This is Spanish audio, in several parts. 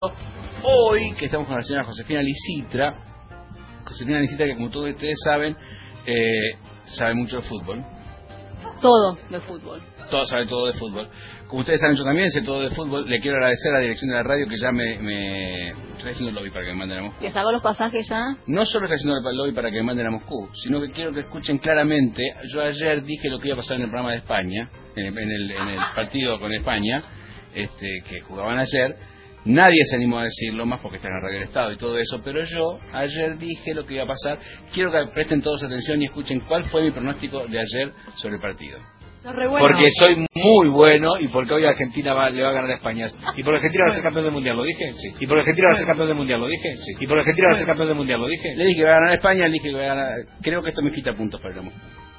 Hoy, que estamos con la señora Josefina Licitra, que como todos ustedes saben, sabe mucho de fútbol. Todo de fútbol. Todos saben todo de fútbol. Como ustedes saben, yo también sé todo de fútbol. Le quiero agradecer a la dirección de la radio que ya estoy haciendo el lobby para que me manden a Moscú. ¿Les hago los pasajes ya? No solo estoy haciendo el lobby para que me manden a Moscú, sino que quiero que escuchen claramente. Yo ayer dije lo que iba a pasar en el programa de España, en el partido con España, que jugaban ayer. Nadie se animó a decirlo, más porque está en la radio del Estado y todo eso, pero yo ayer dije lo que iba a pasar. Quiero que presten todos atención y escuchen cuál fue mi pronóstico de ayer sobre el partido. Bueno. Porque soy muy bueno y porque hoy Argentina le va a ganar a España. ¿Y porque Argentina va a ser campeón del mundial? ¿Lo dije? Sí. ¿Y porque Argentina va a ser campeón del mundial? ¿Lo dije? Sí. ¿Y porque Argentina va a ser campeón del mundial? ¿Lo dije? Le dije que va a ganar a España, le dije que va a ganar. Creo que esto me quita puntos para el amor.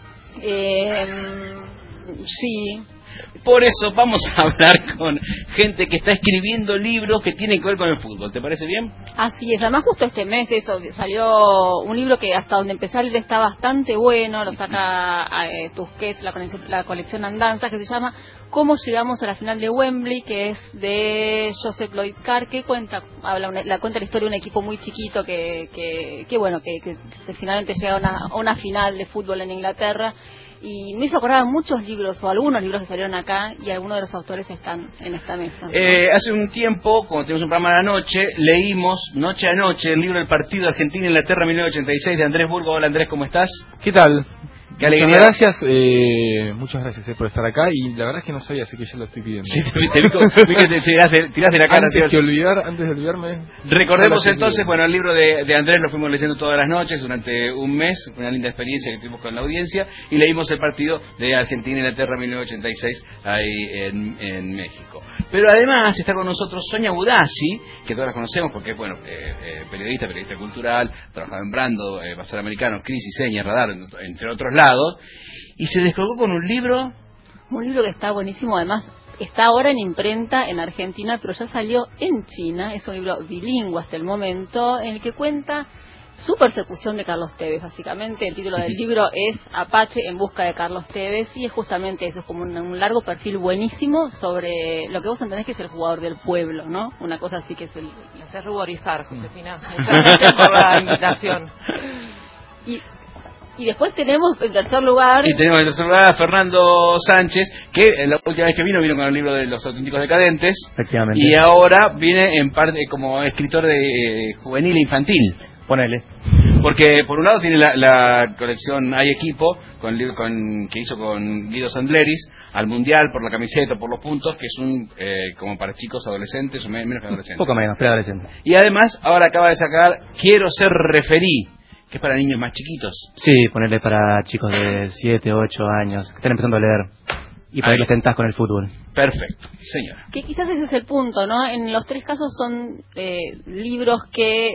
Sí. Por eso vamos a hablar con gente que está escribiendo libros que tienen que ver con el fútbol. ¿Te parece bien? Así es. Además, justo este mes salió un libro que hasta donde empecé a leer está bastante bueno. Lo saca Tusquets, la colección Andanzas, que se llama ¿Cómo llegamos a la final de Wembley?, que es de Joseph Lloyd Carr, que cuenta la historia de un equipo muy chiquito que finalmente llega a una final de fútbol en Inglaterra. Y me hizo acordar muchos libros, o algunos libros que salieron acá, y algunos de los autores están en esta mesa, ¿no? Hace un tiempo, cuando tenemos un programa de la noche, leímos noche a noche el libro El partido Argentina-Inglaterra 1986 de Andrés Burgo. Hola Andrés, ¿cómo estás? ¿Qué tal? Qué alegría. Muchas gracias por estar acá, y la verdad es que no sabía, así que ya lo estoy pidiendo. Sí, te vi que te tiraste la cara. Antes de olvidarme. Recordemos entonces, bueno, el libro de Andrés lo fuimos leyendo todas las noches durante un mes, fue una linda experiencia que tuvimos con la audiencia, y leímos el partido de Argentina-Inglaterra 1986 ahí en México. Pero además está con nosotros Sonia Budassi, que todas la conocemos porque es, periodista cultural, trabajaba en Brando, Bazar Americano, Crisis, Seña, Radar, entre otros lados, y se descolgó con un libro que está buenísimo. Además está ahora en imprenta en Argentina, pero ya salió en China. Es un libro bilingüe hasta el momento, en el que cuenta su persecución de Carlos Tevez. Básicamente el título del libro es Apache en busca de Carlos Tevez, y es justamente eso, es como un largo perfil buenísimo sobre lo que vos entendés que es el jugador del pueblo, ¿no? Una cosa así que es el... Me hace ruborizar, Josefina. Muchas gracias por la invitación. Y después tenemos en tercer lugar a Fernando Sánchez, que la última vez que vino con el libro de Los Auténticos Decadentes. Efectivamente. Y ahora viene en parte como escritor de juvenil e infantil. Ponele. Porque por un lado tiene la colección Hay Equipo, que hizo con Guido Sandleris, al Mundial, por la camiseta, por los puntos, que es como para chicos adolescentes, o menos que adolescentes. Poco menos, preadolescentes. Y además ahora acaba de sacar Quiero ser referí, que es para niños más chiquitos. Sí, ponerle para chicos de 7, 8 años, que están empezando a leer, y para que les tentás con el fútbol. Perfecto, señora. Que quizás ese es el punto, ¿no? En los tres casos son libros que,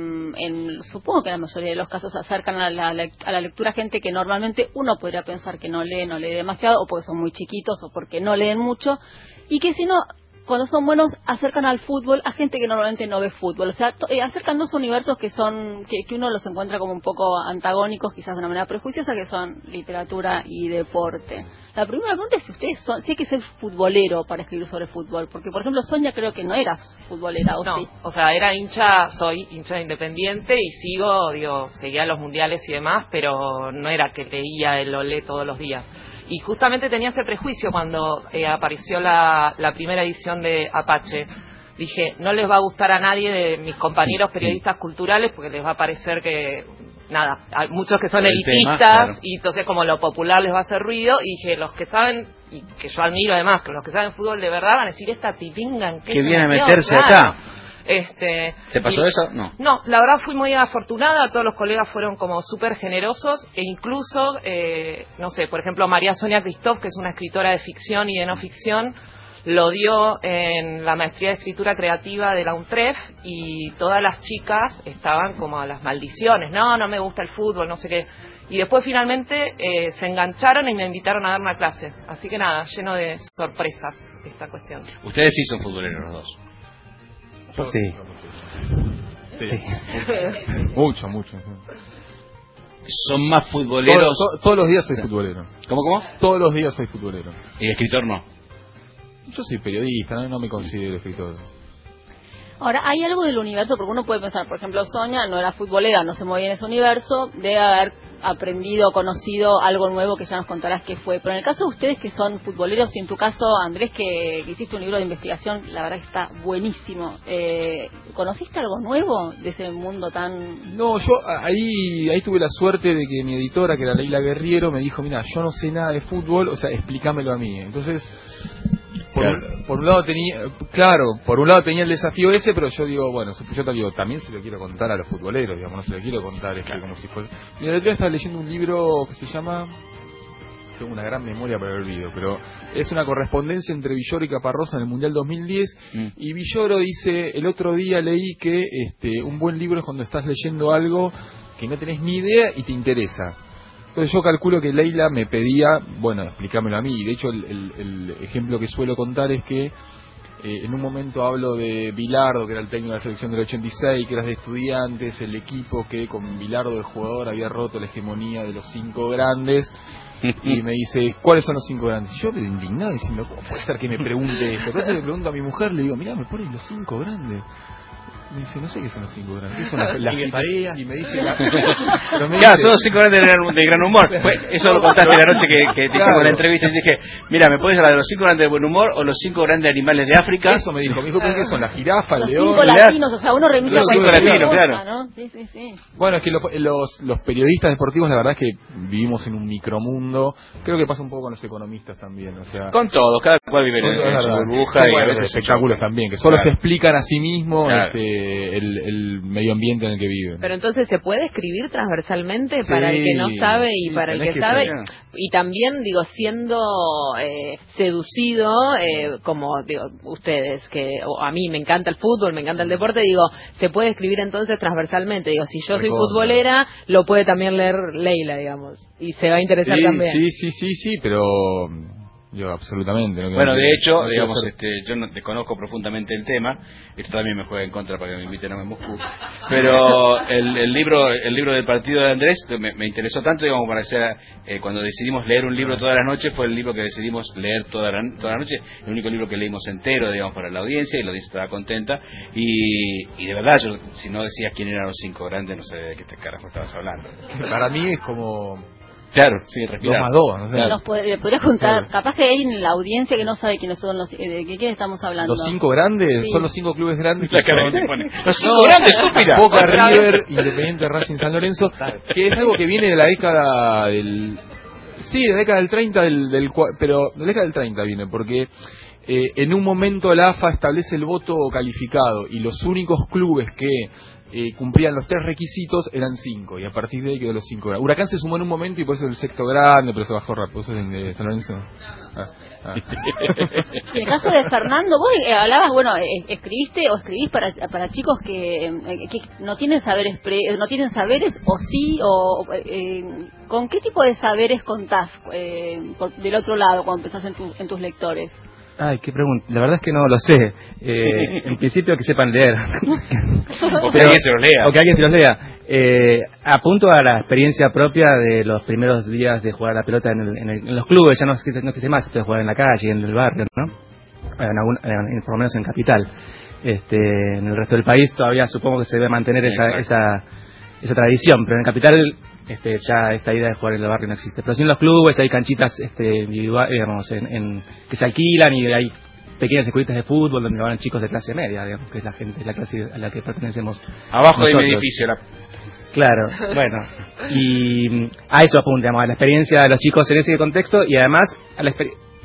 supongo que en la mayoría de los casos acercan a la lectura a gente que normalmente uno podría pensar que no lee demasiado, o porque son muy chiquitos, o porque no leen mucho, y que si no, cuando son buenos, acercan al fútbol a gente que normalmente no ve fútbol. O sea, acercan dos universos que uno los encuentra como un poco antagónicos, quizás de una manera prejuiciosa, que son literatura y deporte. La primera pregunta es si hay que ser futbolero para escribir sobre fútbol. Porque, por ejemplo, Sonia, creo que no eras futbolera, ¿o no, sí? O sea, soy hincha de Independiente y seguía los mundiales y demás, pero no era que leía el Olé todos los días. Y justamente tenía ese prejuicio cuando apareció la primera edición de Apache. Dije, no les va a gustar a nadie de mis compañeros periodistas culturales, porque les va a parecer que, hay muchos que son elitistas, claro. Y entonces como lo popular les va a hacer ruido, y dije, los que saben, y que yo admiro además, que los que saben fútbol de verdad van a decir, esta tilinga en que viene a meterse acá. ¿Te pasó eso? No, la verdad fui muy afortunada, todos los colegas fueron como súper generosos, e incluso, por ejemplo, María Sonia Christoph, que es una escritora de ficción y de no ficción, lo dio en la maestría de escritura creativa de la UNTREF, y todas las chicas estaban como a las maldiciones, no me gusta el fútbol, no sé qué. Y después finalmente se engancharon y me invitaron a dar una clase. Así que nada, lleno de sorpresas esta cuestión. Ustedes sí son futboleros los dos. Sí. Mucho. Son más futboleros. Todos los días soy futbolero. ¿Cómo? Todos los días soy futbolero. ¿Y escritor no? Yo soy periodista, no me considero escritor. Ahora, hay algo del universo, porque uno puede pensar, por ejemplo, Sonia no era futbolera, no se movía en ese universo, debe haber aprendido, conocido algo nuevo que ya nos contarás qué fue. Pero en el caso de ustedes que son futboleros, y en tu caso, Andrés, que hiciste un libro de investigación, la verdad que está buenísimo. ¿Conociste algo nuevo de ese mundo tan...? No, yo ahí tuve la suerte de que mi editora, que era Leila Guerriero, me dijo, mira, yo no sé nada de fútbol, o sea, explícamelo a mí. Entonces... Por un lado tenía el desafío ese, pero yo digo, bueno, yo también se lo quiero contar a los futboleros, digamos, no se lo quiero contar como si fuese... Mira, el otro día estaba leyendo un libro que se llama... Tengo una gran memoria para el olvido, pero es una correspondencia entre Villoro y Caparrós en el Mundial 2010, y Villoro dice, el otro día leí que un buen libro es cuando estás leyendo algo que no tenés ni idea y te interesa. Entonces yo calculo que Leila me pedía, bueno, explícamelo a mí. De hecho, el ejemplo que suelo contar es que en un momento hablo de Bilardo, que era el técnico de la selección del 86, que era de Estudiantes, el equipo que con Bilardo, el jugador, había roto la hegemonía de los 5 grandes. Y me dice, ¿cuáles son los 5 grandes? Y yo me indignado diciendo, ¿cómo puede ser que me pregunte esto? Entonces le pregunto a mi mujer, le digo, mirá, me ponen los 5 grandes. Me dice, no sé qué son los 5 grandes. ¿Qué son las y me dice, claro, son los 5 grandes de gran humor. Eso lo contaste la noche que te hicimos la entrevista. Y dije, mira, ¿me puedes hablar de los 5 grandes de buen humor o los 5 grandes animales de África? Eso me dijo, ¿qué son? La jirafa, el león. Los 5 latinos, o sea, uno remite los 5 latinos, claro. ¿no? Sí. Bueno, es que los periodistas deportivos, la verdad es que vivimos en un micromundo. Creo que pasa un poco con los economistas también, o sea, con todos, cada cual vive en su burbuja, y a veces espectáculos también, que solo se explican a sí mismos el medio ambiente en el que viven. Pero entonces se puede escribir transversalmente para el que no sabe y para el que sabe, y también digo, siendo seducido, como digo ustedes, que a mí me encanta el fútbol, me encanta el deporte, digo, se puede escribir entonces transversalmente. Digo, si yo soy futbolera, lo puede también leer Leila, digamos, y se va a interesar también. Sí, pero yo absolutamente no. Bueno, de hecho, digamos, yo no desconozco profundamente el tema. Esto también me juega en contra para que me inviten a Moscú. Pero el libro del partido de Andrés me interesó tanto, digamos, para que cuando decidimos leer un libro todas las noches, fue el libro que decidimos leer toda la noche, el único libro que leímos entero, digamos, para la audiencia, y la audiencia estaba contenta. Y de verdad, yo, si no decías quién eran los 5 grandes, no sé de qué carajo estabas hablando. Para mí es como... Claro, sí, respirar. 2 más 2, no sé. Nos podrías contar, capaz que hay en la audiencia que no sabe quiénes son de quiénes estamos hablando. Los 5 grandes, son los 5 clubes grandes que son... Los 5 grandes, estúpida. Boca, River, Independiente, Racing, San Lorenzo, que es algo que viene de la década del... Sí, de la década del 30, pero de la década del 30 viene, porque en un momento la AFA establece el voto calificado, y los únicos clubes que cumplían los 3 requisitos eran 5, y a partir de ahí quedó los 5 grandes. Huracán se sumó en un momento y por eso es el 6º grande, pero se bajó rápido. ¿Eso es de San Lorenzo? Y en el caso de Fernando, vos hablabas, bueno, escribiste o escribís para chicos que no tienen saberes o sí, ¿con qué tipo de saberes contás del otro lado cuando pensás en tus lectores? Ay, qué pregunta. La verdad es que no lo sé. En principio que sepan leer. O que alguien se los lea. O que alguien se los lea. Apunto a la experiencia propia de los primeros días de jugar a la pelota en los clubes. Ya no existe más, se puede jugar en la calle, en el barrio, ¿no? Por lo menos en Capital. En el resto del país todavía supongo que se debe mantener esa tradición, pero en Capital ya esta idea de jugar en el barrio no existe. Pero sí en los clubes hay canchitas individuales, digamos, que se alquilan, y hay pequeñas escuelitas de fútbol donde van chicos de clase media, digamos, que es la clase a la que pertenecemos abajo nosotros. De mi edificio. Claro, bueno, y a eso apuntamos, a la experiencia de los chicos en ese contexto, y además a la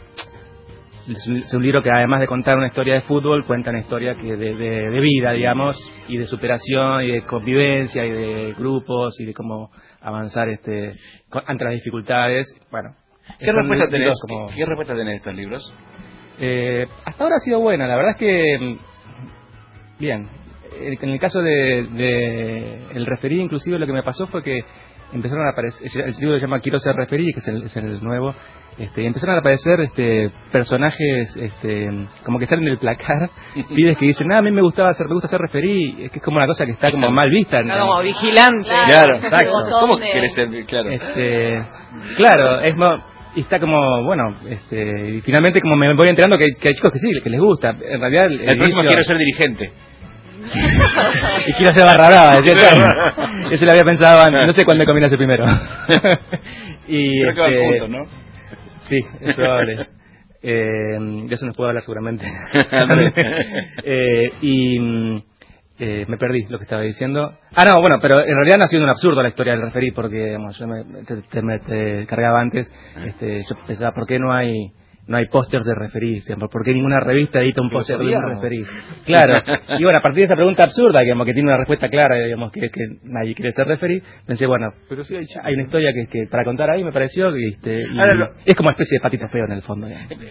es un libro que además de contar una historia de fútbol, cuenta una historia de vida, digamos, y de superación, y de convivencia, y de grupos, y de cómo avanzar ante las dificultades. Bueno, ¿Qué respuesta tenés de estos libros? Hasta ahora ha sido buena, la verdad es que bien. En el caso de el referí, inclusive lo que me pasó fue que empezaron a aparecer, el libro se llama Quiero ser referí, que es el nuevo, y empezaron a aparecer personajes como que salen del placar, pibes que dicen, a mí me gusta ser referí, es que es como una cosa que está como mal vista. Como vigilante. Claro, exacto. ¿Cómo querés ser? Claro. Claro, y está como, bueno, y finalmente como me voy enterando que hay chicos que sí, que les gusta. En realidad el próximo quiero ser dirigente. Y quiero hacer barra brava, decía. Eso lo había pensado antes, no sé cuándo combinaste primero. Y creo que van juntos, ¿no? Sí, es probable. De eso nos puedo hablar seguramente. Me perdí lo que estaba diciendo. No, bueno, pero en realidad nació de un absurdo la historia del referí, porque digamos, yo te cargaba antes, yo pensaba, ¿por qué no hay pósters de referí? ¿Por qué ninguna revista edita un póster de un referí? Claro. Y bueno, a partir de esa pregunta absurda, digamos, que tiene una respuesta clara, digamos, que nadie quiere ser referí, pensé, bueno, pero sí hay una historia que para contar ahí, me pareció, y es como una especie de Patito Feo en el fondo.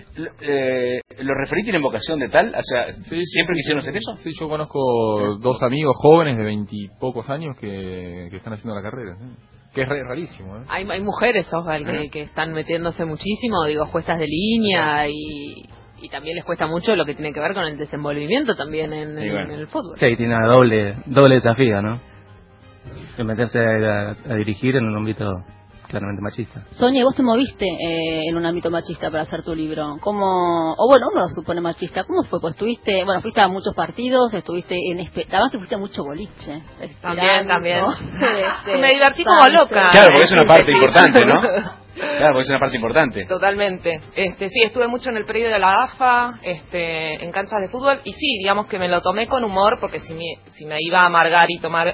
¿Los referí tienen vocación de tal? O sea, ¿siempre quisieron hacer eso? Sí, yo conozco dos amigos jóvenes de 20 y pocos años que están haciendo la carrera, ¿sí? Que es rarísimo, ¿eh? Hay mujeres, Osvaldo, que están metiéndose muchísimo, digo, juezas de línea, y también les cuesta mucho lo que tiene que ver con el desenvolvimiento también en el fútbol. Sí, tiene una doble desafío, ¿no? De meterse a dirigir en un ámbito claramente machista. Sonia, vos te moviste en un ámbito machista para hacer tu libro. ¿Cómo? O bueno, uno lo supone machista. ¿Cómo fue? Pues fuiste a muchos partidos, estuviste además te fuiste a mucho boliche. También. ¿No? Me divertí como loca. Claro, porque es una parte importante, ¿no? Claro, porque es una parte importante. Totalmente. Sí, estuve mucho en el predio de la AFA, en canchas de fútbol, y sí, digamos que me lo tomé con humor, porque si me iba a amargar y tomar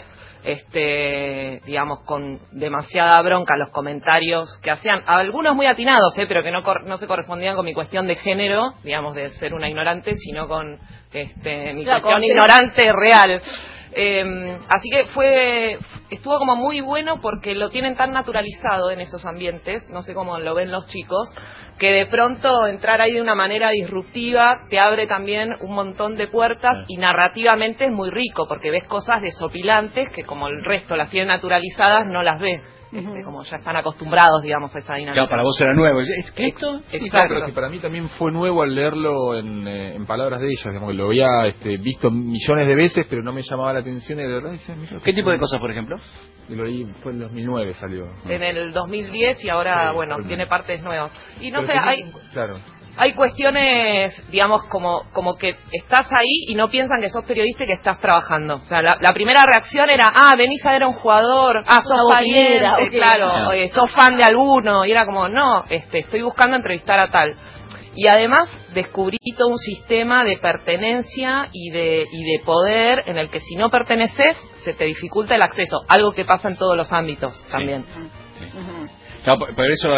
digamos, con demasiada bronca los comentarios que hacían, algunos muy atinados, pero que no se correspondían con mi cuestión de género, digamos, de ser una ignorante, sino con mi cuestión ignorante real. Así que estuvo como muy bueno porque lo tienen tan naturalizado en esos ambientes, no sé cómo lo ven los chicos, que de pronto entrar ahí de una manera disruptiva te abre también un montón de puertas, y narrativamente es muy rico porque ves cosas desopilantes que como el resto las tienen naturalizadas no las ves. Como ya están acostumbrados, digamos, a esa dinámica. Claro, para vos era nuevo. ¿Es que esto? Sí, claro, pero que para mí también fue nuevo al leerlo en palabras de ellos. Digamos, que lo había visto millones de veces, pero no me llamaba la atención. Y de verdad, ¿qué tipo de cosas, por ejemplo? Lo leí, fue en 2009 salió. En el 2010 y ahora, tiene partes nuevas. Y no sé, Claro. Hay cuestiones, digamos, como que estás ahí y no piensan que sos periodista y que estás trabajando. O sea, la primera reacción era, venís a ver a un jugador, sos pariente, claro, sos fan de alguno, y era como, no, estoy buscando entrevistar a tal. Y además descubrí todo un sistema de pertenencia y de poder en el que si no perteneces se te dificulta el acceso, algo que pasa en todos los ámbitos también. Sí. Claro, por eso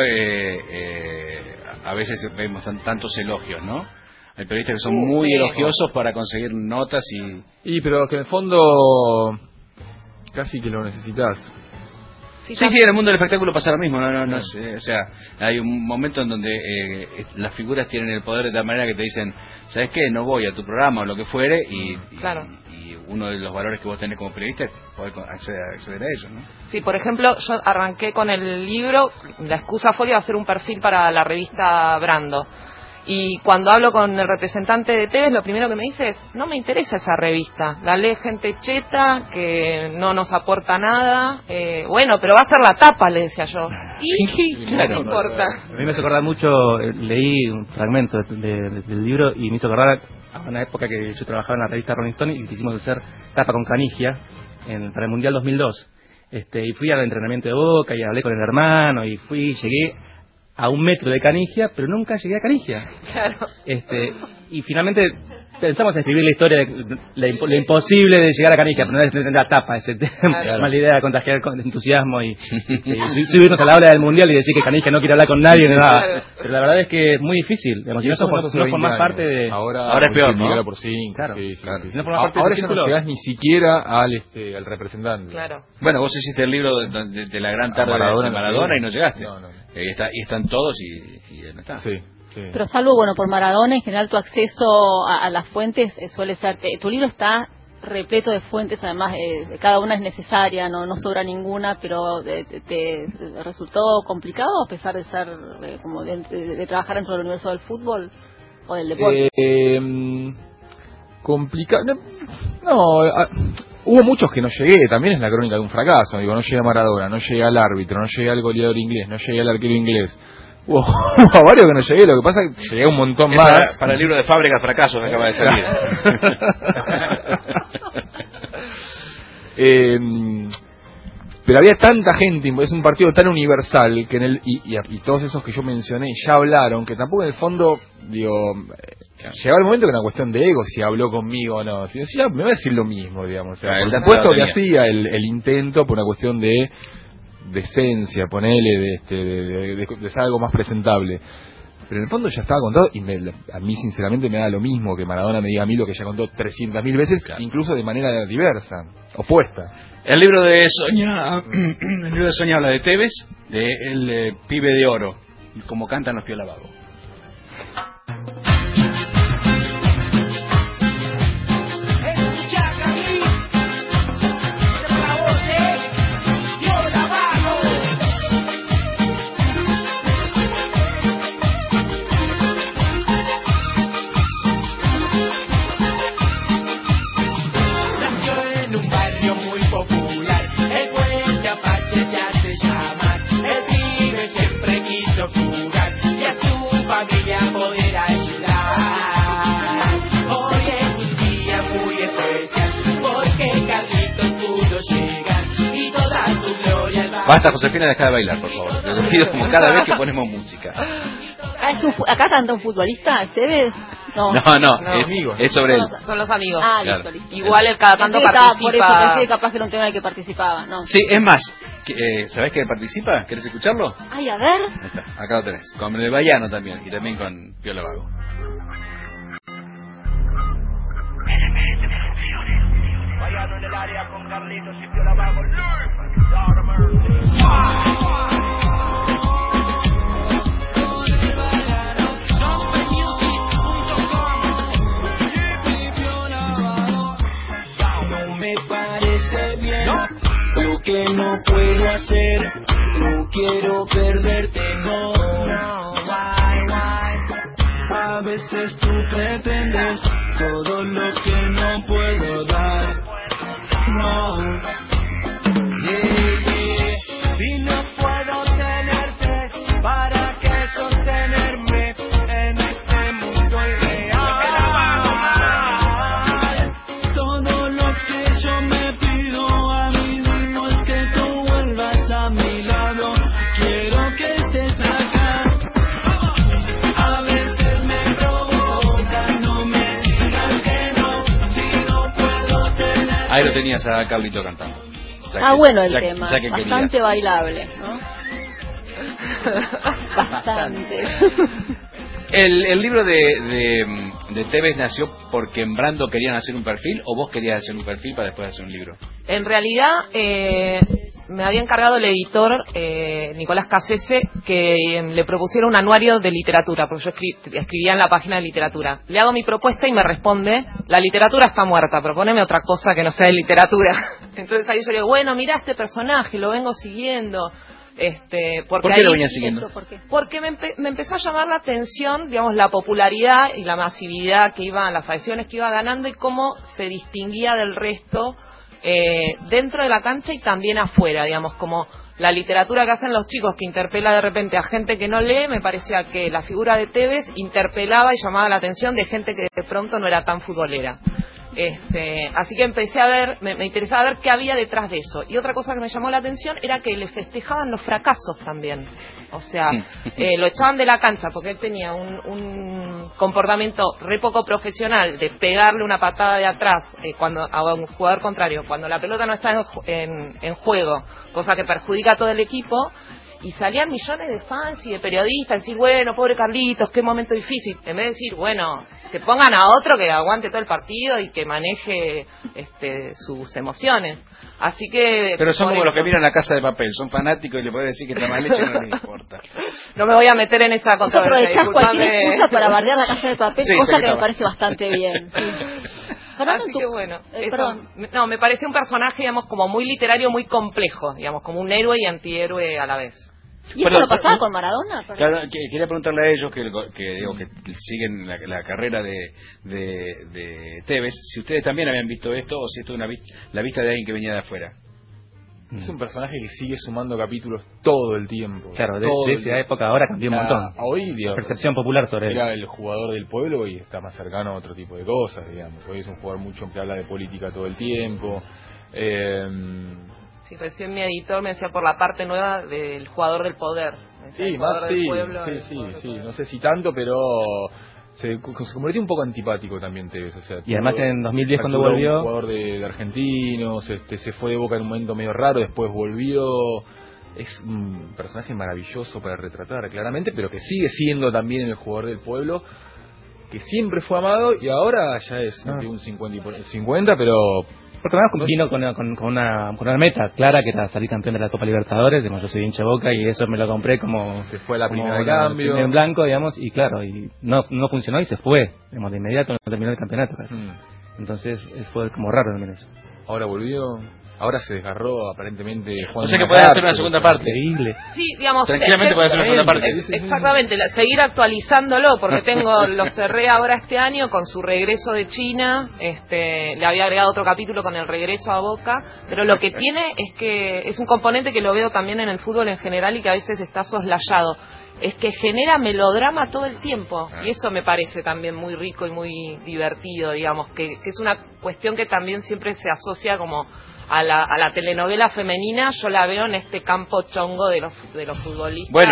a veces vemos tantos elogios, ¿no? Hay periodistas que son muy elogiosos para conseguir notas pero que en el fondo casi que lo necesitas. Sí, en el mundo del espectáculo pasa lo mismo, no o sea, hay un momento en donde las figuras tienen el poder de tal manera que te dicen, ¿sabes qué? No voy a tu programa o lo que fuere, y uno de los valores que vos tenés como periodista es poder acceder a ellos, ¿no? Sí, por ejemplo, yo arranqué con el libro, la excusa fue que iba a hacer un perfil para la revista Brando. Y cuando hablo con el representante de Tevez, lo primero que me dice es, no me interesa esa revista, la lee gente cheta, que no nos aporta nada, pero va a ser la tapa, le decía yo. Y claro, no importa. A mí me hizo acordar mucho, leí un fragmento del libro y me hizo acordar a una época que yo trabajaba en la revista Rolling Stone y quisimos hacer tapa con Canigia para el Mundial 2002. Y fui al entrenamiento de Boca y hablé con el hermano y llegué a 1 metro de Canigia, pero nunca llegué a Canigia. Claro. Y finalmente pensamos en escribir la historia de lo imposible de llegar a Canigia, pero no es la tapa, ese tema. Claro. Mala idea de contagiar con entusiasmo y subirnos a la hora del Mundial y decir que Canigia no quiere hablar con nadie ni nada. Claro. Pero la verdad es que es muy difícil. Digamos, si no formás parte de... Ahora es peor, ¿no? Por 5, claro. Sí. Si no formás parte ahora del ya no llegás ni siquiera al representante. Claro. Bueno, vos hiciste el libro de la gran tarde de Maradona y no llegaste. No. Y están todos y no está. Sí. Pero salvo, por Maradona, en general tu acceso a las fuentes suele ser... Tu libro está repleto de fuentes, además cada una es necesaria, no sobra ninguna, pero ¿te resultó complicado a pesar de ser como de trabajar dentro del universo del fútbol o del deporte? Complicado... hubo muchos que no llegué, también es la crónica de un fracaso. No llegué a Maradona, no llegué al árbitro, no llegué al goleador inglés, no llegué al arquero inglés. Hubo varios que no llegué, lo que pasa es que llegué un montón más. Para el libro de Fábrica Fracasos que acaba de salir. Pero había tanta gente, es un partido tan universal que y todos esos que yo mencioné ya hablaron, que tampoco en el fondo, digo, llegaba el momento que era una cuestión de ego, si habló conmigo o no. Si decía, me va a decir lo mismo, digamos. O sea, por supuesto que hacía el intento por una cuestión de esencia, ponele, de ser algo más presentable. Pero en el fondo ya estaba contado y a mí sinceramente me da lo mismo que Maradona me diga a mí lo que ya contó 300.000 veces, incluso de manera diversa, opuesta. El libro de Sonia habla de Tevez, de el pibe de oro, y como cantan los Piola Vago. Basta, Josefina, deja de bailar, por favor. Te lo pido como cada vez que ponemos música. ¿Acá canta un futbolista, Tevez? No, es sobre él. Son los amigos. Claro. Igual él cada tanto participa. Por eso pensé capaz que era un tema en el que participaba, ¿no? Sí, es más, ¿sabés que participa? ¿Querés escucharlo? Ay, a ver. Ahí está, acá lo tenés. Con el Bayano también, y también con Piola Vago. Bayano en el área con Carlitos y Piola Vago. No me parece bien lo que no puedo hacer. No quiero perderte, no. A veces tú pretendes todo lo que no puedo dar. No. Si no puedo tenerte, ¿para qué sostenerme en este mundo irreal? Todo lo que yo me pido a mí mismo es que tú vuelvas a mi lado. Quiero que estés acá. A veces me provoca, no me digas que no. Si no puedo tenerte. Ahí lo tenías a Carlito cantando. Bueno el tema, bastante bailable, ¿no? Bastante. ¿El libro de Tevez nació porque en Brando querían hacer un perfil o vos querías hacer un perfil para después hacer un libro? En realidad me había encargado el editor Nicolás Cassese que le propusiera un anuario de literatura, porque yo escribía en la página de literatura. Le hago mi propuesta y me responde: la literatura está muerta, proponeme otra cosa que no sea de literatura. Entonces ahí yo le digo, bueno, mirá este personaje, lo vengo siguiendo. ¿Por qué lo venía siguiendo? Porque me empezó a llamar la atención, digamos, la popularidad y la masividad que iba, las adhesiones que iba ganando y cómo se distinguía del resto dentro de la cancha y también afuera, digamos, como la literatura que hacen los chicos que interpela de repente a gente que no lee. Me parecía que la figura de Tevez interpelaba y llamaba la atención de gente que de pronto no era tan futbolera. Así que empecé a ver, me interesaba ver qué había detrás de eso. Y otra cosa que me llamó la atención era que le festejaban los fracasos también. O sea, lo echaban de la cancha porque él tenía un comportamiento re poco profesional de pegarle una patada de atrás cuando a un jugador contrario, cuando la pelota no está en juego, cosa que perjudica a todo el equipo. Y salían millones de fans y de periodistas decir, bueno, pobre Carlitos, qué momento difícil. En vez de decir, bueno, que pongan a otro que aguante todo el partido y que maneje sus emociones. Así que... Pero son como los que miran La Casa de Papel, son fanáticos y le pueden decir que está mal hecho y no les importa. No me voy a meter en esa controversia. Aprovechás cualquier excusa para bardear La Casa de Papel, sí, cosa que me parece bastante bien. Sí. Así que bueno, no, me parece un personaje, digamos, como muy literario, muy complejo, digamos, como un héroe y antihéroe a la vez. ¿Y eso lo pasaba con Maradona? Claro, quería preguntarle a ellos que siguen la carrera de Tevez, si ustedes también habían visto esto o si esto es la vista de alguien que venía de afuera. Es un personaje que sigue sumando capítulos todo el tiempo. Claro, de esa época ahora cambió un montón. Hoy, la percepción popular sobre él. Era el jugador del pueblo y está más cercano a otro tipo de cosas, digamos. Hoy es un jugador mucho que habla de política todo el tiempo. Sí, recién mi editor me decía por la parte nueva del jugador del poder. Sí, más sí, sí, no sé si tanto, pero se convirtió un poco antipático también Tevez, o sea, y además en 2010 cuando volvió, un jugador de Argentinos, se fue de Boca en un momento medio raro, después volvió. Es un personaje maravilloso para retratar, claramente, pero que sigue siendo también el jugador del pueblo, que siempre fue amado y ahora ya es un 50, pero porque además vino con una meta clara, que era salir campeón de la Copa Libertadores. Digamos, yo soy hincha Boca y eso me lo compré como... Se fue a la primera de cambio. En blanco, digamos, y claro, y no funcionó y se fue, digamos, de inmediato, no terminó el campeonato. Entonces fue como raro también eso. Ahora volvió... Ahora se desgarró aparentemente Juan. O sea que puede hacer una segunda parte. Increíble. Sí, digamos. Tranquilamente puede hacer una segunda parte. Exactamente, seguir actualizándolo, porque lo cerré ahora este año con su regreso de China. Le había agregado otro capítulo con el regreso a Boca, pero lo que tiene es que es un componente que lo veo también en el fútbol en general y que a veces está soslayado. Es que genera melodrama todo el tiempo, y eso me parece también muy rico y muy divertido, digamos, que es una cuestión que también siempre se asocia como a la telenovela femenina. Yo la veo en este campo chongo de los futbolistas. Bueno,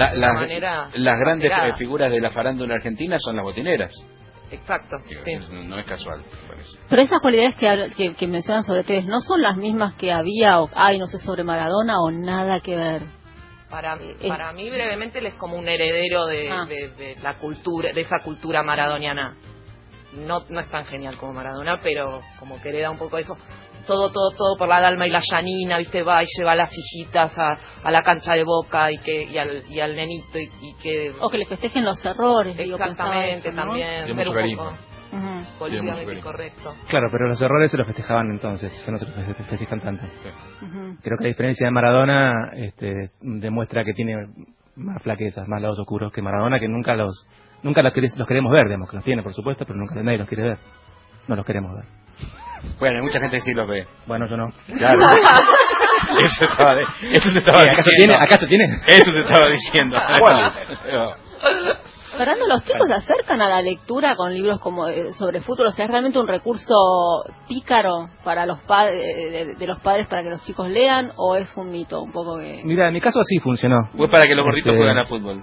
las grandes figuras de la farándula argentina son las botineras. Exacto, sí. No es casual, me parece. Pero esas cualidades que mencionan sobre Tevez, ¿no son las mismas que había, no sé, sobre Maradona, o nada que ver? Para mí brevemente él es como un heredero de la cultura, de esa cultura maradoniana. No es tan genial como Maradona, pero como que hereda un poco eso. Todo por la Dalma y la Yanina, ¿viste? Va y lleva las hijitas a la cancha de Boca y al nenito y que... O que le festejen los errores. Exactamente, eso, ¿no? también. De mucho carisma. Políticamente correcto. Claro, pero los errores se los festejaban entonces, ya no se los festejan tanto. Creo que la diferencia de Maradona demuestra que tiene más flaquezas, más lados oscuros que Maradona, que nunca los queremos ver, digamos, que los tiene, por supuesto, pero nunca nadie los quiere ver. No los queremos ver. Bueno, hay mucha gente que sí los ve. Bueno, yo no. Claro. Eso te estaba diciendo. ¿Acaso tiene? Eso te estaba diciendo. ¿Cuál es? Fernando, ¿los chicos se acercan a la lectura con libros como sobre fútbol? O sea, ¿es realmente un recurso pícaro para los padres de los padres para que los chicos lean, o es un mito un poco que...? Mira, en mi caso sí funcionó. Pues para que los gorditos jueguen a fútbol.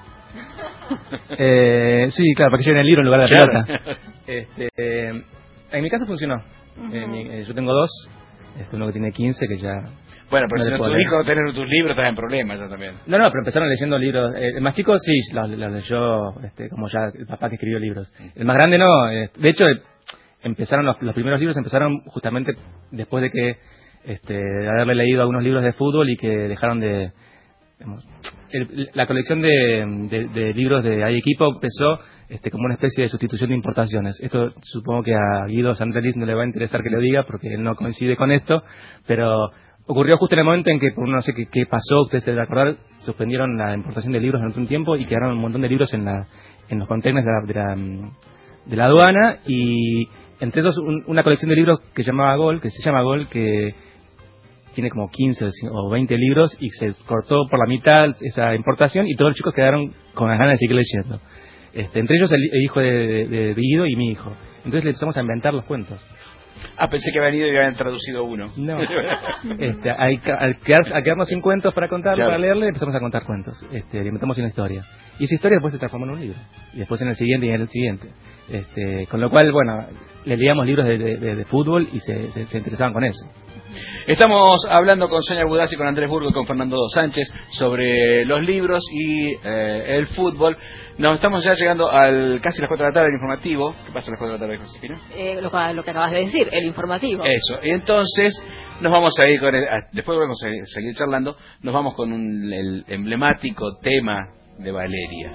Sí, claro, para que lleven el libro en lugar de la pelota. En mi caso funcionó. Yo tengo 2. Uno que tiene 15, que ya... Bueno, pero no si no tus hijos tienen tus libros, estás en problemas ya también. No, pero empezaron leyendo libros. El más chico sí, los leyó como ya el papá que escribió libros. El más grande no. De hecho, empezaron los primeros libros empezaron justamente después de que de haberle leído algunos libros de fútbol y que dejaron de... la colección de libros de Hay Equipo empezó como una especie de sustitución de importaciones. Esto supongo que a Guido Santelis no le va a interesar que lo diga porque él no coincide con esto, pero ocurrió justo en el momento en que, por no sé qué pasó, ustedes se deben acordar, suspendieron la importación de libros durante un tiempo y quedaron un montón de libros en los containers de la aduana, y entre esos una colección de libros que se llama Gol, que tiene como 15 o 20 libros, y se cortó por la mitad esa importación y todos los chicos quedaron con las ganas de seguir leyendo. Entre ellos el hijo de Guido y mi hijo. Entonces le empezamos a inventar los cuentos. Pensé que habían ido y habían traducido uno. No. Al quedarnos sin cuentos para contar, claro, para leerle, empezamos a contar cuentos. Le inventamos una historia. Y esa historia después se transformó en un libro. Y después en el siguiente y en el siguiente. Con lo cual, bueno, le leíamos libros de fútbol y se interesaban con eso. Estamos hablando con Sonia Budazzi, con Andrés Burgo y con Fernando Sánchez sobre los libros y el fútbol. Nos estamos ya llegando casi las 4 de la tarde del informativo. ¿Qué pasa a las 4 de la tarde, Josefina? Lo que acabas de decir, el informativo. Eso, y entonces nos vamos a ir con después vamos a seguir charlando, nos vamos con el emblemático tema de Valeria.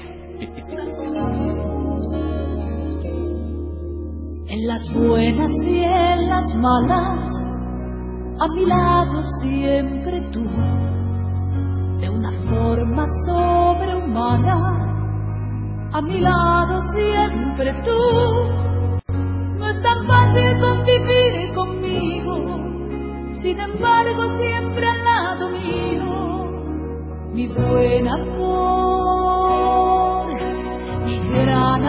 En las buenas y en las malas, a mi lado siempre tú, de una forma sobrehumana, a mi lado siempre tú. No es tan fácil convivir conmigo, sin embargo siempre al lado mío, mi buen amor, mi gran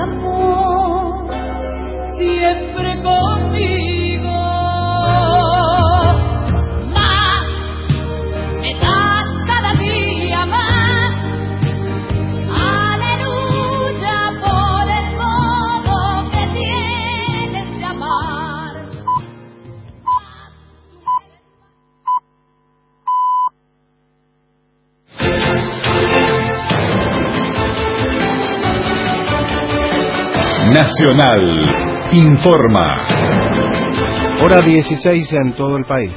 amor, siempre conmigo. Nacional informa. Hora 16 en todo el país.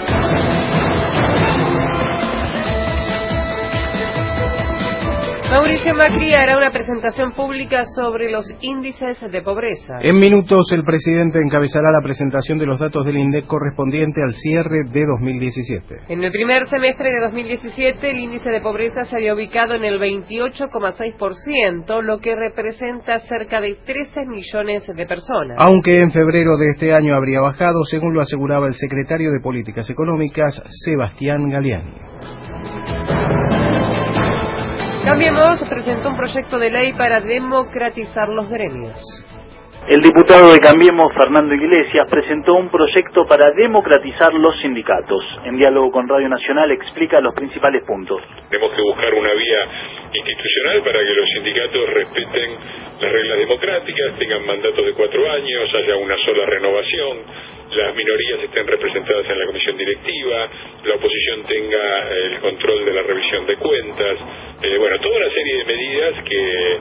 Mauricio Macri hará una presentación pública sobre los índices de pobreza. En minutos, el presidente encabezará la presentación de los datos del INDEC correspondiente al cierre de 2017. En el primer semestre de 2017, el índice de pobreza se había ubicado en el 28,6%, lo que representa cerca de 13 millones de personas. Aunque en febrero de este año habría bajado, según lo aseguraba el secretario de Políticas Económicas, Sebastián Galeani. Cambiemos presentó un proyecto de ley para democratizar los gremios. El diputado de Cambiemos, Fernando Iglesias, presentó un proyecto para democratizar los sindicatos. En diálogo con Radio Nacional explica los principales puntos. Tenemos que buscar una vía institucional para que los sindicatos respeten las reglas democráticas, tengan mandatos de 4 años, haya una sola renovación, las minorías estén representadas en la comisión directiva, la oposición tenga el control de la revisión de cuentas, toda una serie de medidas que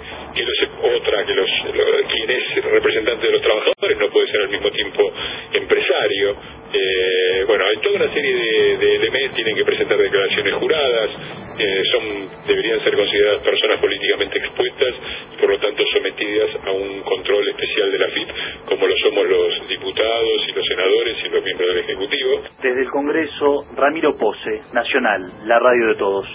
quien es representante de los trabajadores no puede ser al mismo tiempo empresario. Hay toda una serie de elementos, tienen que presentar declaraciones juradas, deberían ser consideradas personas políticamente expuestas y por lo tanto sometidas a un control especial de la AFIP, como lo somos los diputados y los senadores y los miembros del Ejecutivo. Desde el Congreso, Ramiro Pose, Nacional, la radio de todos.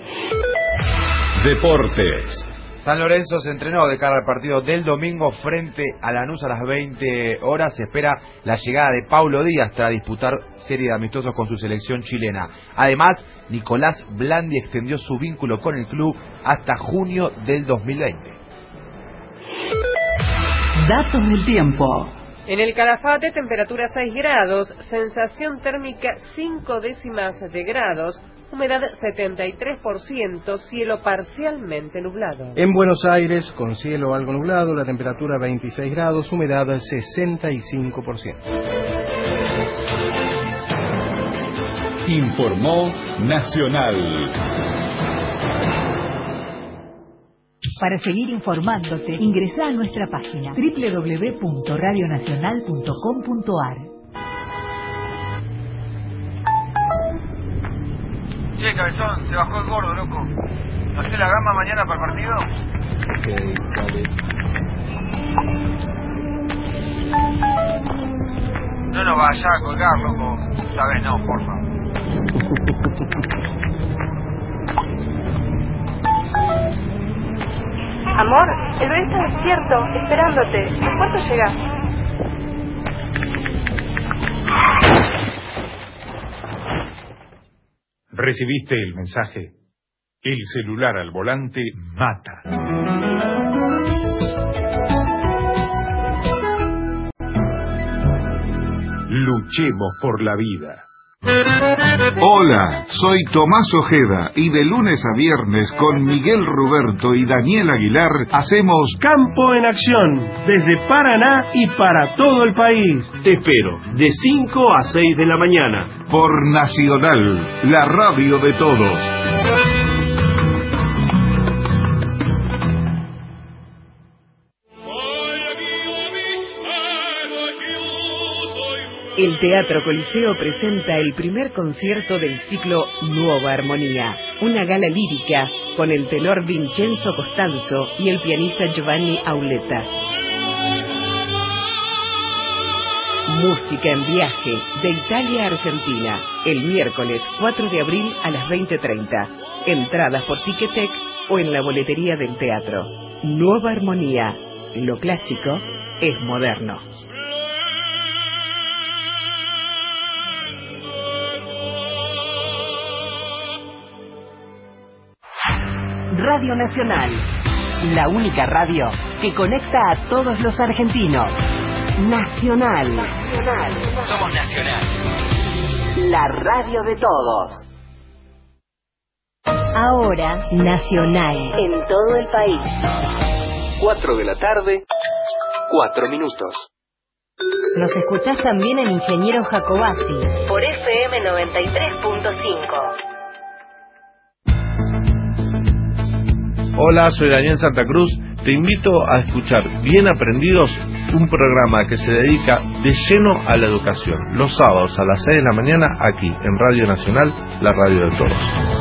Deportes. San Lorenzo se entrenó de cara al partido del domingo frente a Lanús a las 20 horas. Se espera la llegada de Paulo Díaz tras disputar serie de amistosos con su selección chilena. Además, Nicolás Blandi extendió su vínculo con el club hasta junio del 2020. Datos del tiempo. En el Calafate, temperatura 6 grados, sensación térmica 5 décimas de grados, humedad 73%, cielo parcialmente nublado. En Buenos Aires, con cielo algo nublado, la temperatura 26 grados, humedad 65%. Informó Nacional. Para seguir informándote, ingresá a nuestra página www.radionacional.com.ar. Che, cabezón, se bajó el gordo, loco. ¿No hace la gama mañana para el partido? Ok, dale. No vaya a colgar, loco. Esta vez no, porfa. Amor, el bebé está despierto, esperándote. ¿A cuánto llegás? ¿Recibiste el mensaje? El celular al volante mata. Luchemos por la vida. Hola, soy Tomás Ojeda y de lunes a viernes con Miguel Ruberto y Daniel Aguilar hacemos Campo en Acción desde Paraná y para todo el país. Te espero de 5 a 6 de la mañana por Nacional, la radio de todos. El Teatro Coliseo presenta el primer concierto del ciclo Nueva Armonía, una gala lírica con el tenor Vincenzo Costanzo y el pianista Giovanni Auleta. Música en viaje de Italia a Argentina, el miércoles 4 de abril a las 20:30. Entradas por Ticketek o en la boletería del teatro. Nueva Armonía, lo clásico es moderno. Radio Nacional, la única radio que conecta a todos los argentinos. Nacional. Somos Nacional. La radio de todos. Ahora, Nacional. En todo el país. 4 de la tarde, 4 minutos. Nos escuchás también en Ingeniero Jacobasi. Por FM 93.5. Hola, soy Daniel Santa Cruz te invito a escuchar Bien Aprendidos, un programa que se dedica de lleno a la educación, los sábados a las 6 de la mañana aquí en Radio Nacional, la radio de todos.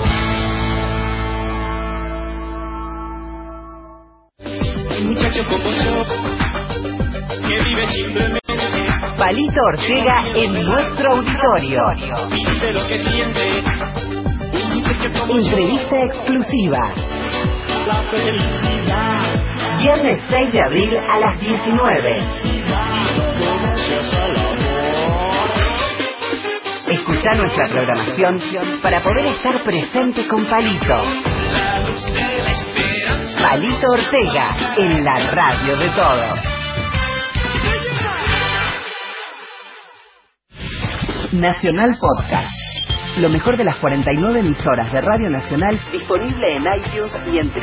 Muchacho como yo, que vive simplemente. Palito Ortega en nuestro auditorio. Y dice lo que siente. Entrevista exclusiva. La felicidad. Viernes 6 de abril a las 19. Escucha nuestra programación para poder estar presente con Palito. Palito Ortega en la radio de todos. Nacional Podcast. Lo mejor de las 49 emisoras de Radio Nacional, disponible en iTunes y en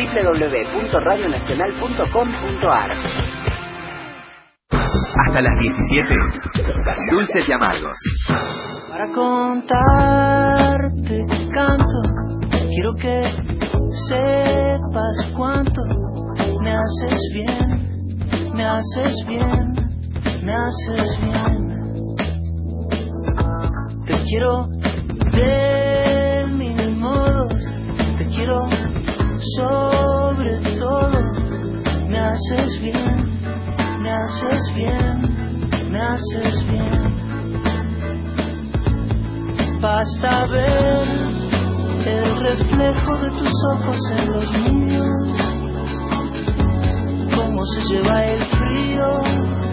www.radionacional.com.ar. Hasta las 17, Dulces y Amargos. Para contarte canto, quiero que sepas cuánto me haces bien, me haces bien, me haces bien. Te quiero de mil modos, te quiero sobre todo. Me haces bien, me haces bien, me haces bien. Basta ver el reflejo de tus ojos en los míos, cómo se lleva el frío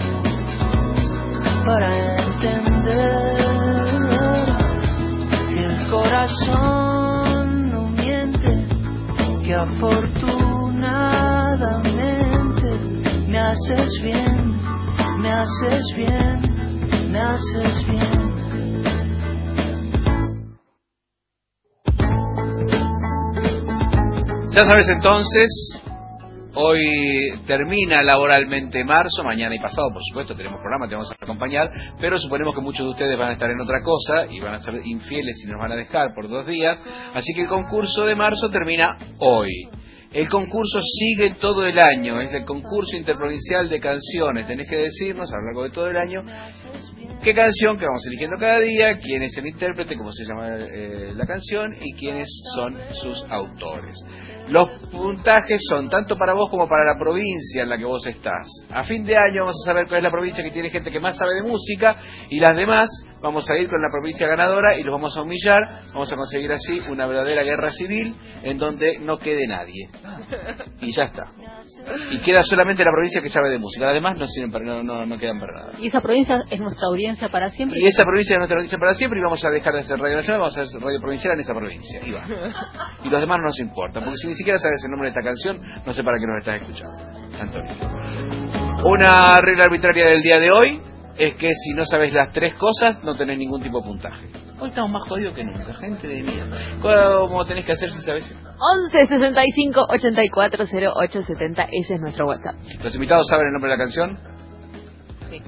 para entender que el corazón no miente, que afortunadamente me haces bien, me haces bien, me haces bien. Ya sabes entonces, hoy termina laboralmente marzo, mañana y pasado por supuesto tenemos programa, te vamos a acompañar, pero suponemos que muchos de ustedes van a estar en otra cosa y van a ser infieles y nos van a dejar por 2 días, así que el concurso de marzo termina hoy. El concurso sigue todo el año, es el concurso interprovincial de canciones. Tenés que decirnos a lo largo de todo el año qué canción, que vamos eligiendo cada día, quién es el intérprete, cómo se llama la canción y quiénes son sus autores. Los puntajes son tanto para vos como para la provincia en la que vos estás. A fin de año vamos a saber cuál es la provincia que tiene gente que más sabe de música y las demás vamos a ir con la provincia ganadora y los vamos a humillar. Vamos a conseguir así una verdadera guerra civil en donde no quede nadie. Y ya está. Y queda solamente la provincia que sabe de música. Las demás no sirven para, no quedan para nada. Y esa provincia es nuestra audiencia para siempre. Y esa provincia es nuestra audiencia para siempre y vamos a dejar de hacer Radio Nacional, vamos a hacer radio provincial en esa provincia. Y va. Y los demás no nos importan, porque si ni siquiera sabes el nombre de esta canción, no sé para qué nos estás escuchando. Antonio. Una regla arbitraria del día de hoy es que si no sabes las 3 cosas, no tenés ningún tipo de puntaje. Hoy estamos más jodidos que nunca, gente de mierda. ¿Cómo tenés que hacer si sabes? 11 65 84 08 70, ese es nuestro WhatsApp. ¿Los invitados saben el nombre de la canción? Sí.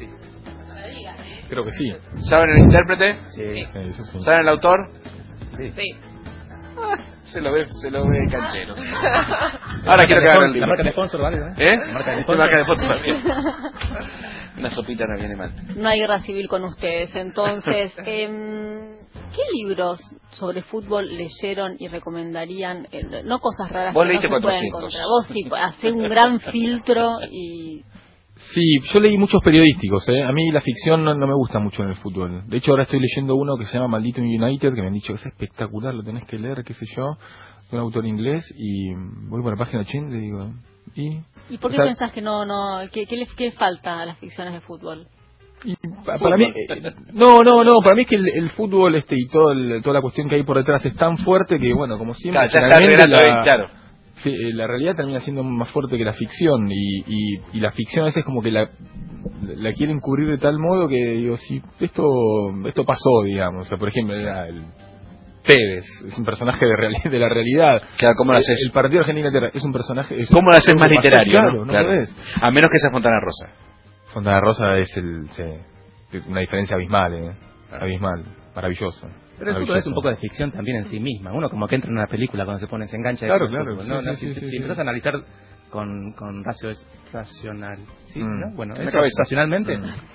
Creo que sí. ¿Saben el intérprete? Sí. Sí. ¿Saben el autor? Sí. Se lo ve canchero. Ahora quiero que hagan el libro. La marca de sponsor, ¿vale? La marca de sponsor también. Una sopita no viene mal. No hay guerra civil con ustedes. Entonces, ¿qué libros sobre fútbol leyeron y recomendarían? No cosas raras. Vos que leíste no se pueden 400. encontrar. Vos sí, hacés un gran filtro y... Sí, yo leí muchos periodísticos, ¿eh? A mí la ficción no me gusta mucho en el fútbol. De hecho, ahora estoy leyendo uno que se llama Maldito United, que me han dicho que es espectacular, lo tenés que leer, qué sé yo, de un autor inglés, y voy por la página 80 y digo... ¿Y por qué pensás que qué le falta a las ficciones de fútbol? Para mí, para mí es que el fútbol y toda la cuestión que hay por detrás es tan fuerte que, bueno, como siempre, claro. La realidad termina siendo más fuerte que la ficción y la ficción a veces como que la quieren cubrir de tal modo que digo, si esto pasó, digamos, o sea, por ejemplo, el Tevez es un personaje de la realidad. Claro, ¿cómo lo haces? El partido Argentina-Inglaterra es un personaje. ¿Cómo lo haces más literario? Claro, no claro. lo ves. A menos que sea Fontana Rosa. Fontana Rosa es una diferencia abismal, abismal. maravilloso. Pero el fútbol es un poco de ficción también en sí misma. Uno como que entra en una película cuando se engancha de claro, fútbol, claro. ¿no? Sí, Si empezás a analizar con racional, ¿sí? ¿no? Bueno, en eso, la cabeza. racionalmente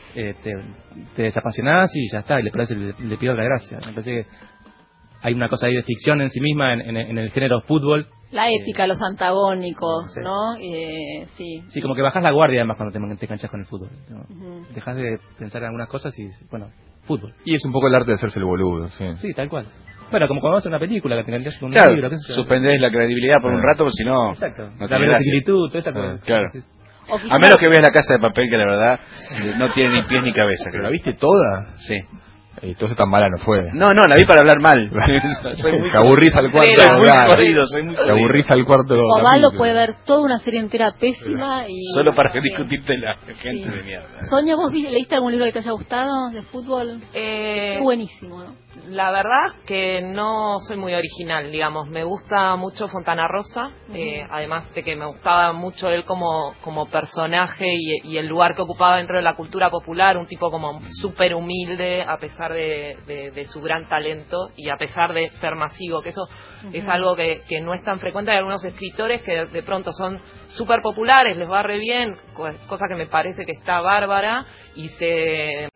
te desapasionás y ya está, y le pido la gracia. Me parece que hay una cosa ahí de ficción en sí misma en el género fútbol. La épica, los antagónicos, sí. ¿no? Sí. Sí, como que bajás la guardia además cuando te enganchas con el fútbol, ¿no? Dejás de pensar en algunas cosas y, bueno, fútbol. Y es un poco el arte de hacerse el boludo, sí. Sí, tal cual. Bueno, como cuando vas a una película, que te enganchas con un Claro, libro. suspendés la credibilidad por un rato, porque si no... Exacto. No La verosimilitud, toda esa cosa. Claro. Sí. A menos que veas La Casa de Papel, que la verdad no tiene ni pies ni cabeza. ¿Pero la viste toda? Sí. Entonces tan mala no fue. No, la vi para hablar mal. Te aburrís al cuarto. Soy muy jodido, Te aburrís al cuarto. Osvaldo puede ver toda una serie entera pésima y... Solo para discutirte la gente de mierda. Sonia, ¿vos leíste algún libro que te haya gustado de fútbol? Buenísimo, ¿no? La verdad que no soy muy original, digamos. Me gusta mucho Fontana Rosa, además de que me gustaba mucho él como personaje y el lugar que ocupaba dentro de la cultura popular, un tipo como súper humilde a pesar de su gran talento y a pesar de ser masivo, que eso es algo que no es tan frecuente. Hay algunos escritores que de pronto son súper populares, les va re bien, cosa que me parece que está bárbara, y se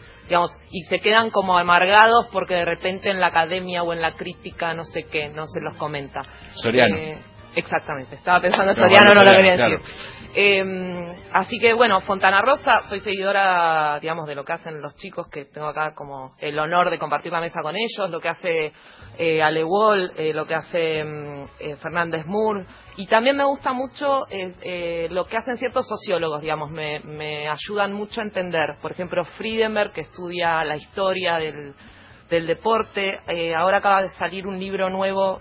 quedan como amargados porque de repente en la academia o en la crítica no sé qué, no se los comenta. Soriano. Exactamente, estaba pensando en Soriano, no lo quería decir. Así que bueno, Fontana Rosa, soy seguidora, digamos, de lo que hacen los chicos, que tengo acá como el honor de compartir la mesa con ellos, lo que hace Ale Wall, lo que hace Fernández Moore, y también me gusta mucho lo que hacen ciertos sociólogos, digamos, me ayudan mucho a entender. Por ejemplo, Friedenberg, que estudia la historia del deporte, ahora acaba de salir un libro nuevo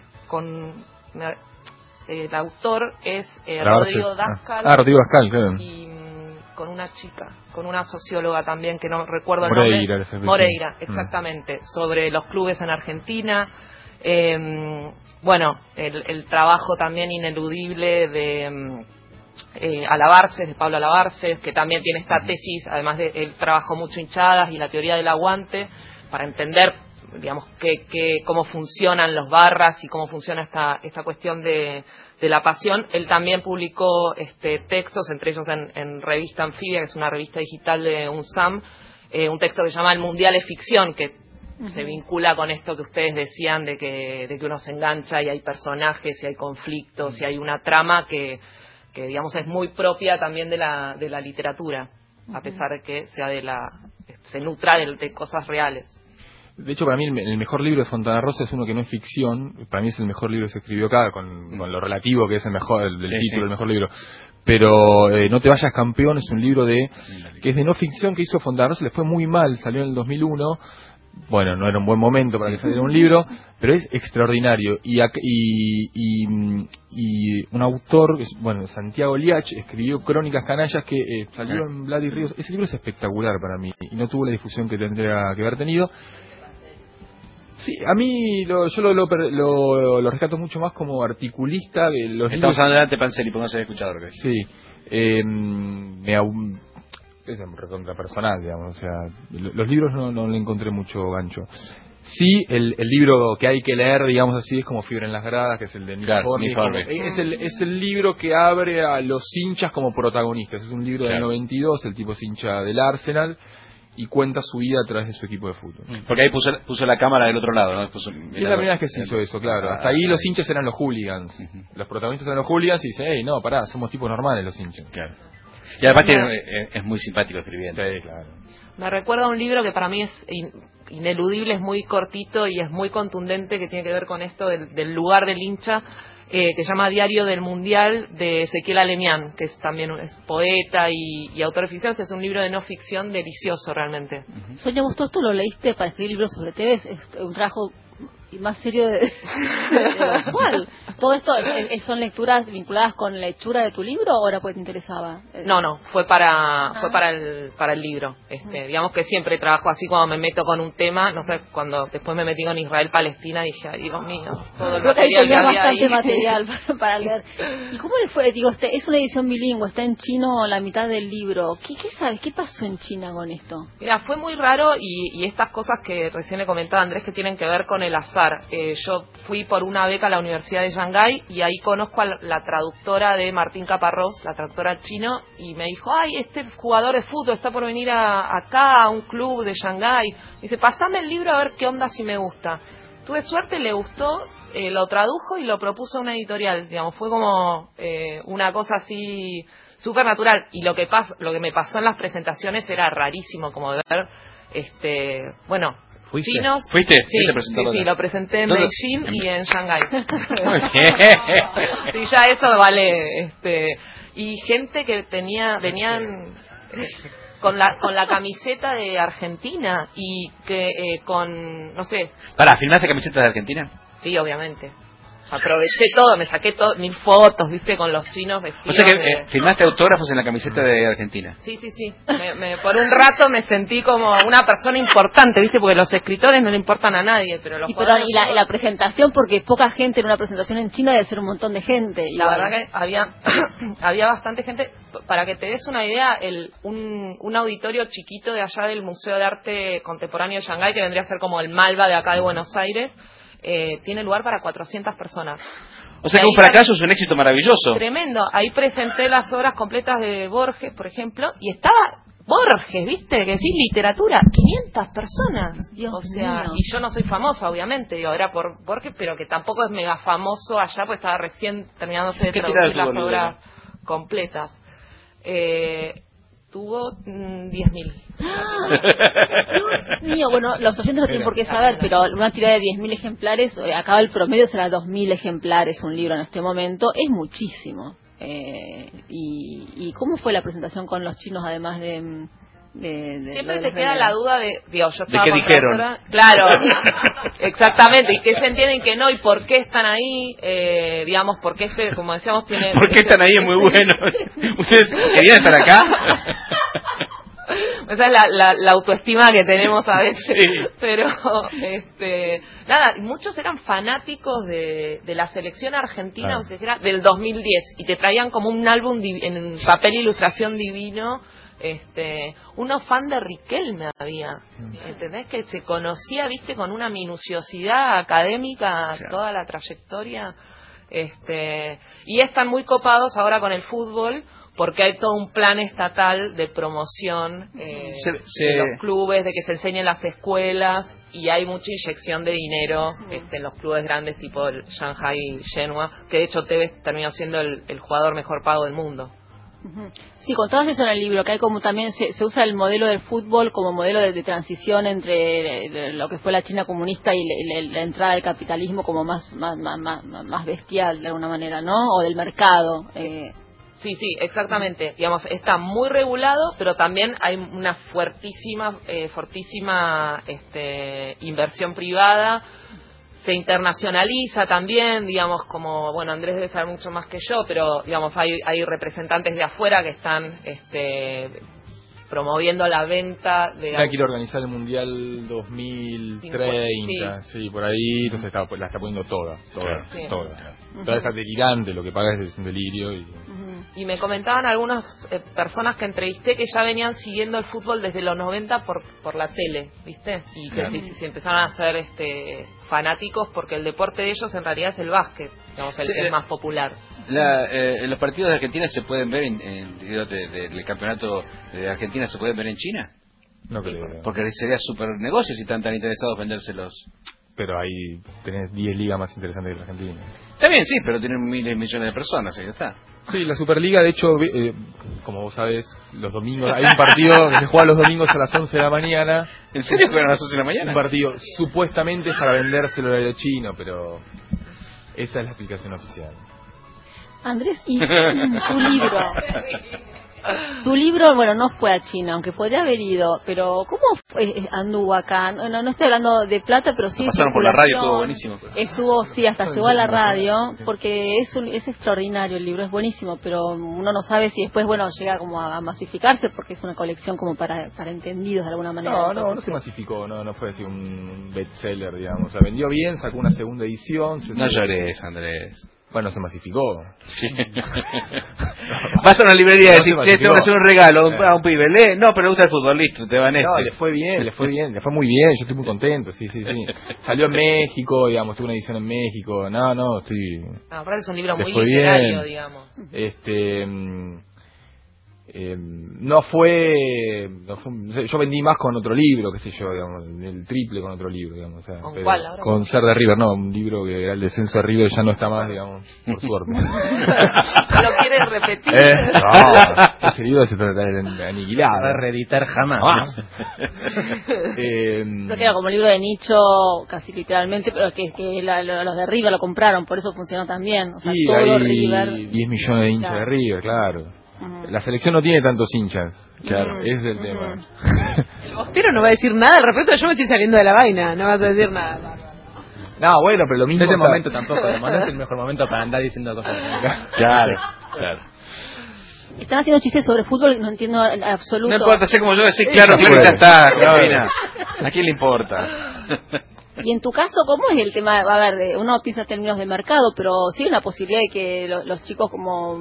el autor es Rodrigo Dascal. Rodrigo Dascal, claro. Y con una chica, con una socióloga también, que no recuerdo el Moreira, nombre. Moreira, exactamente, sobre los clubes en Argentina. Bueno, el trabajo también ineludible de Alabarces, de Pablo Alabarces, que también tiene esta tesis, además de él trabajó mucho hinchadas y la teoría del aguante, para entender, digamos, cómo funcionan los barras y cómo funciona esta cuestión de la pasión. Él también publicó textos, entre ellos en Revista Anfibia, que es una revista digital de UNSAM, un texto que se llama El Mundial es Ficción, que se vincula con esto que ustedes decían de que uno se engancha y hay personajes y hay conflictos y hay una trama que digamos es muy propia también de la literatura, a pesar de que sea se nutra de cosas reales. De hecho, para mí el mejor libro de Fontana Rosa es uno que no es ficción. Para mí es el mejor libro que se escribió acá, con lo relativo que es el mejor, del título, el mejor libro. Pero No te vayas campeón es un libro que es de no ficción, que hizo Fontana Rosa, le fue muy mal, salió en el 2001. Bueno, no era un buen momento para que saliera un libro, pero es extraordinario. Y un autor, Santiago Liach, escribió Crónicas Canallas, que salió en Vlad y Ríos. Ese libro es espectacular para mí y no tuvo la difusión que tendría que haber tenido. Sí, a mí yo lo rescato mucho más como articulista. Estamos hablando de Dante Panzeri, porque no se había escuchado lo que es. Sí, es recontra personal, digamos, o sea, los libros no le encontré mucho gancho. Sí, el libro que hay que leer, digamos así, es como Fiebre en las gradas, que es el de Nick Hornby. Es el libro que abre a los hinchas como protagonistas. Es un libro del 92, el tipo es hincha del Arsenal y cuenta su vida a través de su equipo de fútbol. Porque ahí puso la cámara del otro lado, ¿no? Es la primera vez que se hizo eso, claro. Hasta ahí los hinchas eran los hooligans. Los protagonistas eran los hooligans y dicen, hey, no, pará, somos tipos normales los hinchas. Claro. Y además es muy simpático escribiendo. Sí, claro. Me recuerda a un libro que para mí es ineludible, es muy cortito y es muy contundente, que tiene que ver con esto del lugar del hincha, que se llama Diario del Mundial, de Ezequiel Alemián, que también es poeta y autor de ficción. Este es un libro de no ficción delicioso realmente. Sonia, vos todo esto lo leíste para escribir libros sobre TV, es un trabajo y más serio de lo actual. ¿Todo esto son lecturas vinculadas con la hechura de tu libro o era porque te interesaba? No, fue para el libro. Digamos que siempre trabajo así cuando me meto con un tema, no sé, cuando después me metí con Israel-Palestina dije, ay, Dios mío, todo el material que había ahí. Bastante material para leer. ¿Y cómo le fue? Digo, es una edición bilingüe, está en chino la mitad del libro. ¿Qué sabes? ¿Qué pasó en China con esto? Mira, fue muy raro y estas cosas que recién le comentaba Andrés que tienen que ver con el azar. Yo fui por una beca a la Universidad de Shanghái y ahí conozco a la traductora de Martín Caparrós, la traductora chino, y me dijo, ay, este jugador de fútbol está por venir acá a un club de Shanghái. Dice, pasame el libro a ver qué onda si me gusta. Tuve suerte, le gustó, lo tradujo y lo propuso a una editorial. Digamos, fue como una cosa así súper natural. Y lo que me pasó en las presentaciones era rarísimo, como ver, bueno, ¿Fuiste? chinos. ¿Fuiste? Sí, lo presenté en Beijing y en Shanghái. Muy bien. Sí, ya eso vale. Y gente que venían con la camiseta de Argentina y que no sé. ¿Filmaste camisetas de Argentina? Sí, obviamente. Aproveché todo, me saqué 1000 fotos, viste, con los chinos vestidos. O sea que filmaste autógrafos en la camiseta de Argentina. Sí. Por un rato me sentí como una persona importante, viste, porque los escritores no le importan a nadie, pero los jugadores... Y la presentación, porque poca gente en una presentación en China debe ser un montón de gente. La verdad que había bastante gente. Para que te des una idea, un auditorio chiquito de allá del Museo de Arte Contemporáneo de Shanghái, que vendría a ser como el Malva de acá de Buenos Aires, tiene lugar para 400 personas. O sea que un fracaso es un éxito maravilloso. Tremendo. Ahí presenté las obras completas de Borges, por ejemplo, y estaba Borges, ¿viste? Que decís literatura, 500 personas. Dios mío. Y yo no soy famosa, obviamente, digo, era por Borges, pero que tampoco es mega famoso allá, pues estaba recién terminándose de traducir las obras completas. Tuvo 10.000. Dios mío, bueno, los oyentes no tienen por qué saber, pero una tirada de 10.000 ejemplares, acá el promedio será 2.000 ejemplares un libro en este momento, es muchísimo. ¿Y cómo fue la presentación con los chinos, además de siempre te queda la duda de yo estaba ¿de qué dijeron? Claro, exactamente, y que se entienden que no, y por qué están ahí, digamos, porque como decíamos, tiene... ¿Por qué están ahí? Es muy bueno. ¿Ustedes querían estar acá? Esa es la autoestima que tenemos a veces, sí. Pero nada, muchos eran fanáticos de la selección argentina, o sea, del 2010, y te traían como un álbum en papel ilustración divino. Uno fan de Riquelme había, ¿entendés? Que se conocía, viste, con una minuciosidad académica, claro, toda la trayectoria, y están muy copados ahora con el fútbol porque hay todo un plan estatal de promoción de los clubes, de que se enseñen las escuelas, y hay mucha inyección de dinero en los clubes grandes tipo el Shanghai y Shenhua, que de hecho Tevez terminó siendo el jugador mejor pago del mundo. Sí, contabas eso en el libro, que hay como también se usa el modelo del fútbol como modelo de transición entre lo que fue la China comunista y la entrada del capitalismo como más bestial de alguna manera, ¿no? O del mercado. Sí, exactamente. Digamos, está muy regulado, pero también hay una fortísima inversión privada. Se internacionaliza también, digamos, como, bueno, Andrés debe saber mucho más que yo, pero, digamos, hay representantes de afuera que están promoviendo la venta de... Quiere organizar el Mundial 2030, sí, por ahí, entonces la está poniendo toda. Toda esa delirante, lo que paga es un delirio. Y me comentaban algunas personas que entrevisté que ya venían siguiendo el fútbol desde los 90 por la tele, ¿viste? Y que se empezaron a ser fanáticos porque el deporte de ellos en realidad es el básquet, digamos, el que es más popular. ¿Los partidos de Argentina se pueden ver del campeonato de Argentina se pueden ver en China? No creo. Porque sería súper negocio si están tan interesados vendérselos. Pero ahí tenés 10 ligas más interesantes que la Argentina. Está bien, sí, pero tienen miles y millones de personas, ahí está. Sí, la Superliga, de hecho, como vos sabés, los domingos, hay un partido que se juega los domingos a las 11 de la mañana. ¿En serio juegan a las 11 de la mañana? Un partido supuestamente para vendérselo al horario chino, pero esa es la explicación oficial. Andrés, y tu libro. Tu libro, bueno, no fue a China, aunque podría haber ido, pero ¿cómo anduvo acá? No estoy hablando de plata, pero sí. Pasaron por la radio, todo buenísimo. Estuvo, sí, hasta llegó a la radio, porque es extraordinario el libro, es buenísimo, pero uno no sabe si después, bueno, llega como a masificarse, porque es una colección como para entendidos de alguna manera. No se masificó, no fue así un bestseller, digamos. O sea, vendió bien, sacó una segunda edición. No llores, Andrés. Bueno, se masificó. Sí. Vas a una librería y decís, che, tengo que hacer un regalo a un pibe. No, pero le gusta el fútbol, listo, te van No, le fue muy bien, yo estoy muy contento, sí. Salió en México, digamos, tuvo una edición en México, estoy... Aparte es un libro muy literario, digamos. No fue, yo vendí más con otro libro, qué sé yo, digamos, el triple con otro libro, digamos. O sea, ¿Con cuál ahora? Con Ser de River, un libro que era el descenso de River, ya no está más, digamos, por suerte. ¿Lo quieres repetir? No, ese libro se trata de aniquilado. No va a reeditar jamás. Creo que era como libro de nicho, casi literalmente, pero que los de River lo compraron, por eso funcionó tan bien. O sea, sí, todo hay River. 10 millones de hinchas de River, claro. La selección no tiene tantos hinchas, claro, ese es el tema. El Bostero no va a decir nada al respecto, yo me estoy saliendo de la vaina, no vas a decir nada. No, bueno, pero lo mismo... En ese momento tampoco, no es el mejor momento para andar diciendo cosas. Claro. Están haciendo chistes sobre fútbol, no entiendo en absoluto. No importa, sé como yo decir, claro, ya está, Carolina. ¿A quién le importa? Y en tu caso, ¿cómo es el tema? A ver, uno piensa en términos de mercado, pero sí hay una posibilidad de que los chicos como...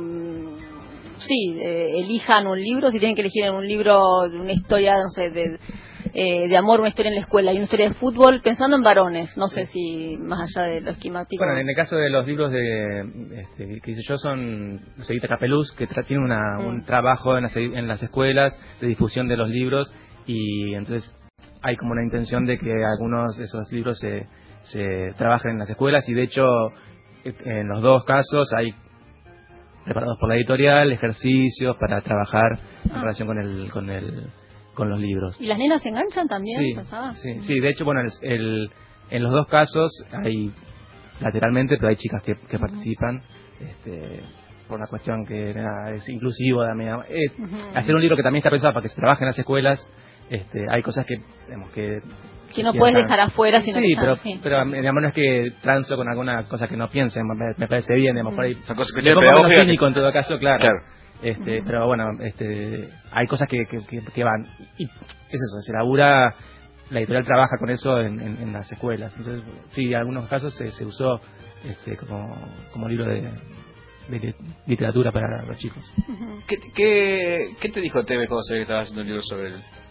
elijan un libro, si tienen que elegir un libro de una historia, no sé, de amor, una historia en la escuela y una historia de fútbol, pensando en varones, no sé si más allá de lo esquemático. Bueno, en el caso de los libros que hice yo son Evita Capeluz, que tiene un trabajo en las escuelas de difusión de los libros, y entonces hay como una intención de que algunos de esos libros se trabajen en las escuelas, y de hecho en los dos casos hay preparados por la editorial, ejercicios para trabajar en relación con los libros. ¿Y las nenas se enganchan también? Sí, de hecho, bueno, en los dos casos hay lateralmente, pero hay chicas que participan, por una cuestión que es inclusivo, hacer un libro que también está pensado para que se trabaje en las escuelas. Hay cosas que no puedes dejar afuera, sino pero digamos, no es que transo con alguna cosa que no piensen, me parece bien, digamos, por ahí son cosas que le pongo menos cínico en todo caso, claro. Pero bueno, hay cosas que van, y es eso, se labura, la editorial trabaja con eso en las escuelas. Entonces sí, en algunos casos se usó como libro de literatura para los chicos. ¿Qué te dijo TV cuando se estaba haciendo un libro sobre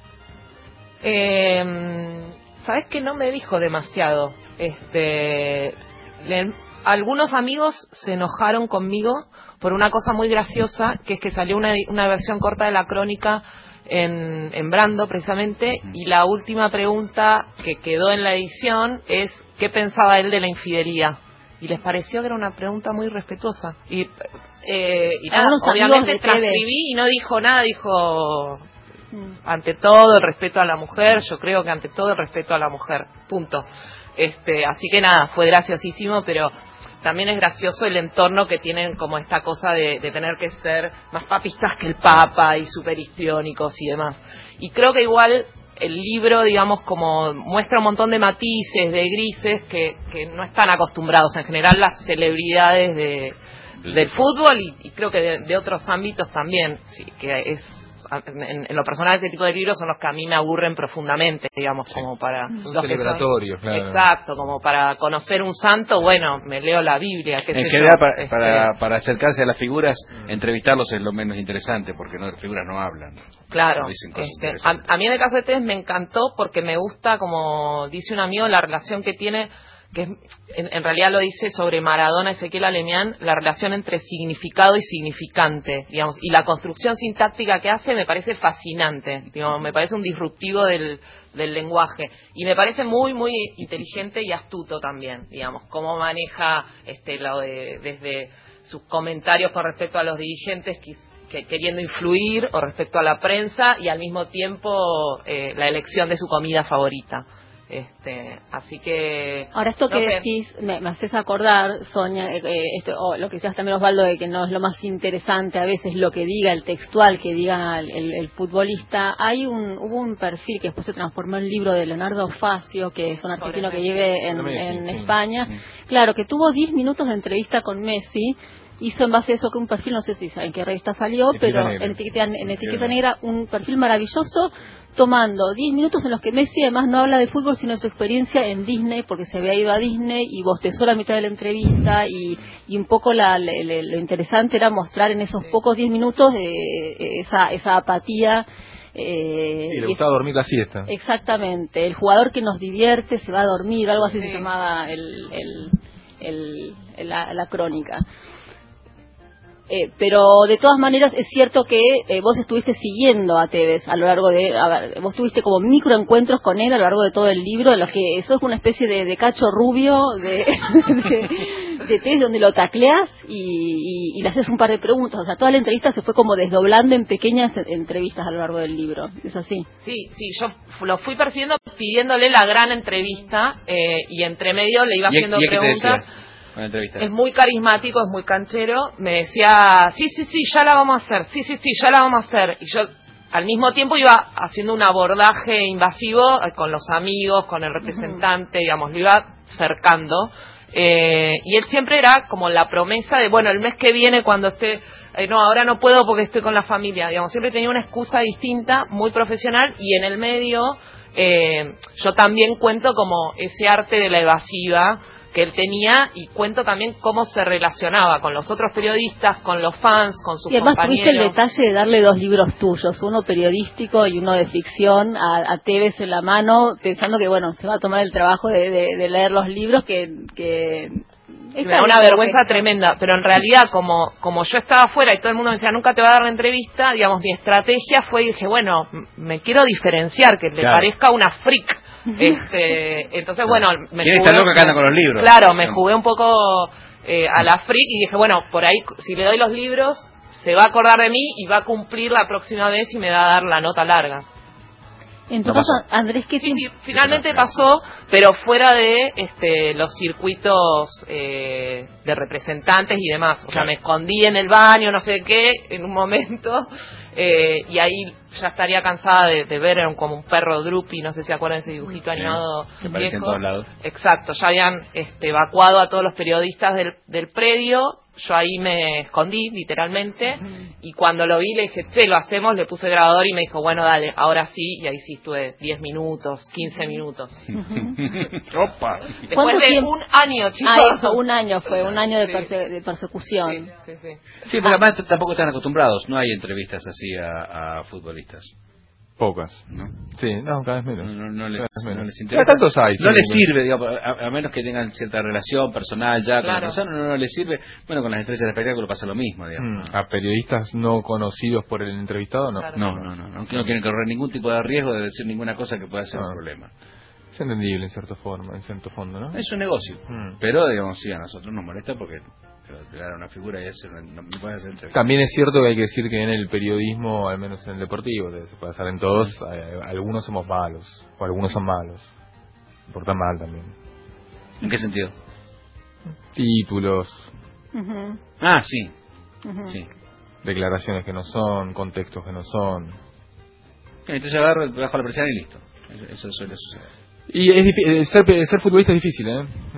él? Sabes que no me dijo demasiado. Algunos amigos se enojaron conmigo por una cosa muy graciosa, que es que salió una versión corta de la crónica en Brando precisamente, y la última pregunta que quedó en la edición es ¿qué pensaba él de la infidelidad? Y les pareció que era una pregunta muy respetuosa, y nada, obviamente transcribí y no dijo nada, dijo ante todo el respeto a la mujer, yo creo que ante todo el respeto a la mujer, punto. Así que nada, fue graciosísimo, pero también es gracioso el entorno que tienen, como esta cosa de tener que ser más papistas que el Papa y súper histriónicos y demás. Y creo que igual el libro, digamos, como muestra un montón de matices, de grises que no están acostumbrados en general las celebridades del fútbol, y creo que de otros ámbitos también, sí, que es... En lo personal, ese tipo de libros son los que a mí me aburren profundamente, digamos, como para... Son celebratorios, claro. Exacto, como para conocer un santo, bueno, me leo la Biblia. En general, para acercarse a las figuras, entrevistarlos es lo menos interesante, porque las figuras no hablan. Claro. No dicen cosas a mí en el caso de Tevez me encantó porque me gusta, como dice un amigo, la relación que tiene, que en realidad lo dice sobre Maradona, Ezequiel Alemián, la relación entre significado y significante, digamos, y la construcción sintáctica que hace me parece fascinante, digamos, me parece un disruptivo del lenguaje, y me parece muy, muy inteligente y astuto también, digamos, cómo maneja desde sus comentarios con respecto a los dirigentes queriendo influir, o respecto a la prensa, y al mismo tiempo la elección de su comida favorita. Así que... Ahora, esto que decís, me haces acordar, Sonia, lo que decías también, Osvaldo, de que no es lo más interesante a veces lo que diga el textual, que diga el futbolista. Hubo un perfil que después se transformó en libro de Leonardo Facio, que es un argentino que vive en España. Claro, que tuvo 10 minutos de entrevista con Messi. Hizo en base a eso que un perfil, no sé si en qué revista salió, pero en Etiqueta Negra, un perfil maravilloso, tomando 10 minutos en los que Messi además no habla de fútbol, sino de su experiencia en Disney, porque se había ido a Disney y bostezó la mitad de la entrevista, y un poco lo interesante era mostrar en esos pocos 10 minutos esa apatía. Y le gustaba dormir la siesta. Exactamente, el jugador que nos divierte se va a dormir, algo así se llamaba la crónica. Pero de todas maneras es cierto que vos estuviste siguiendo a Tevez a lo largo vos tuviste como microencuentros con él a lo largo de todo el libro, de los que eso es una especie de cacho rubio de Tevez, donde lo tacleas y le haces un par de preguntas. O sea, toda la entrevista se fue como desdoblando en pequeñas entrevistas a lo largo del libro. ¿Es así? Sí, yo lo fui persiguiendo pidiéndole la gran entrevista, y entre medio le iba haciendo preguntas. Es muy carismático, es muy canchero. Me decía, sí, ya la vamos a hacer, sí, ya la vamos a hacer. Y yo al mismo tiempo iba haciendo un abordaje invasivo con los amigos, con el representante, digamos, lo iba cercando. Y él siempre era como la promesa de, bueno, el mes que viene cuando esté, no, ahora no puedo porque estoy con la familia, digamos, siempre tenía una excusa distinta, muy profesional, y en el medio yo también cuento como ese arte de la evasiva que él tenía, y cuento también cómo se relacionaba con los otros periodistas, con los fans, con sus compañeros. Y además tuviste el detalle de darle 2 libros tuyos, uno periodístico y uno de ficción, a Tevez en la mano, pensando que, bueno, se va a tomar el trabajo de leer los libros, que me da una vergüenza tremenda, pero en realidad como yo estaba afuera y todo el mundo me decía nunca te va a dar la entrevista, digamos, mi estrategia fue, dije, bueno, me quiero diferenciar, que le parezca una freak. Entonces, bueno, ¿quién está loca que anda con los libros? Claro, me jugué un poco a la freak y dije, bueno, por ahí, si le doy los libros, se va a acordar de mí y va a cumplir la próxima vez y me va a dar la nota larga. Entonces, no Andrés, ¿qué sí, finalmente pasó, pero fuera de los circuitos de representantes y demás. O sea, me escondí en el baño, no sé qué, en un momento, y ahí ya estaría cansada de ver como un perro Drupi, no sé si acuerdan ese dibujito animado que aparece en todos lados. Exacto, ya habían evacuado a todos los periodistas del predio. Yo ahí me escondí, literalmente, y cuando lo vi le dije, lo hacemos, le puse el grabador y me dijo, bueno, dale, ahora sí, y ahí sí estuve 10 minutos, 15 minutos. ¡Opa! Después de un año, chicos. Un año fue, un año de persecución. Sí, porque además tampoco están acostumbrados, no hay entrevistas así a futbolistas. Pocas, ¿no? Sí, cada vez menos. No les interesa. Tantos hay. No les sirve, digamos, a menos que tengan cierta relación personal ya con la persona, no les sirve. Bueno, con las estrellas del espectáculo pasa lo mismo, digamos. A periodistas no conocidos por el entrevistado, no. Claro. No quieren correr ningún tipo de riesgo de decir ninguna cosa que pueda ser un problema. Es entendible en cierto fondo, ¿no? Es un negocio, pero digamos, sí, a nosotros nos molesta porque crear una figura y no puede hacer entrevistas. También es cierto que hay que decir que en el periodismo, al menos en el deportivo, se puede hacer en todos, algunos somos malos, o algunos son malos, portan mal también. ¿En qué sentido? Títulos. Sí. Sí. Declaraciones que no son, contextos que no son. Entonces yo agarro bajo la presión y listo. Eso suele suceder. Y es ser futbolista es difícil,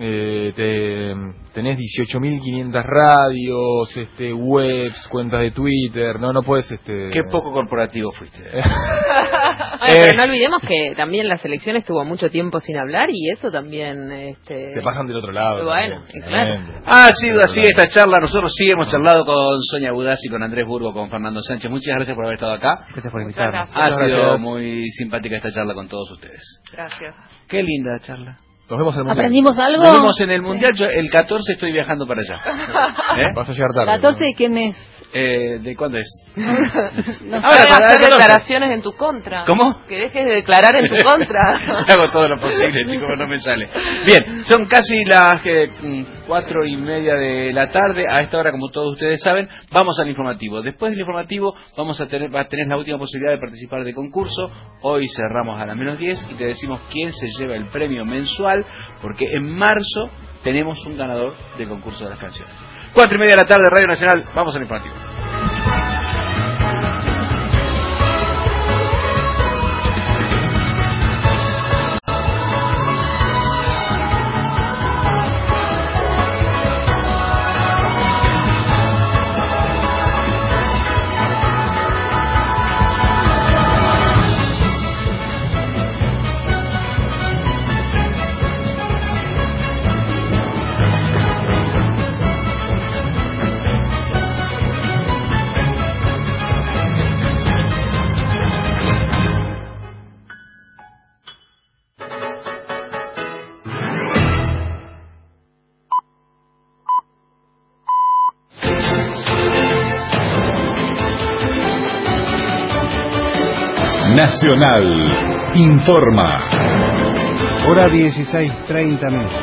tenés 18.500 radios, webs, cuentas de Twitter, no puedes Qué poco corporativo fuiste. Pero no olvidemos que también la selección estuvo mucho tiempo sin hablar y eso también se pasan del otro lado. Bueno, claro. Ha sido así esta charla. Nosotros sí hemos charlado con Sonia Budassi, con Andrés Burgo, con Fernando Sánchez. Muchas gracias por haber estado acá. Gracias por invitarnos. Ha sido muy simpática esta charla con todos ustedes. Gracias. Qué linda charla. Nos vemos en el Mundial. ¿Aprendimos algo? Nos vemos en el Mundial. Yo el 14 estoy viajando para allá. Vas a llegar tarde. ¿14 de qué mes? ¿De cuándo es? No ahora hacer declaraciones en tu contra. ¿Cómo? Que dejes de declarar en tu contra. Hago todo lo posible, chicos, pero no me sale. Bien, son casi las 4:30 de la tarde. A esta hora, como todos ustedes saben, vamos al informativo. Después del informativo va a tener la última posibilidad de participar del concurso. Hoy cerramos a las -10 y te decimos quién se lleva el premio mensual, porque en marzo tenemos un ganador del concurso de las canciones. 4:30 de la tarde, Radio Nacional. Vamos al informativo. Nacional informa. Hora 16:30 minutos.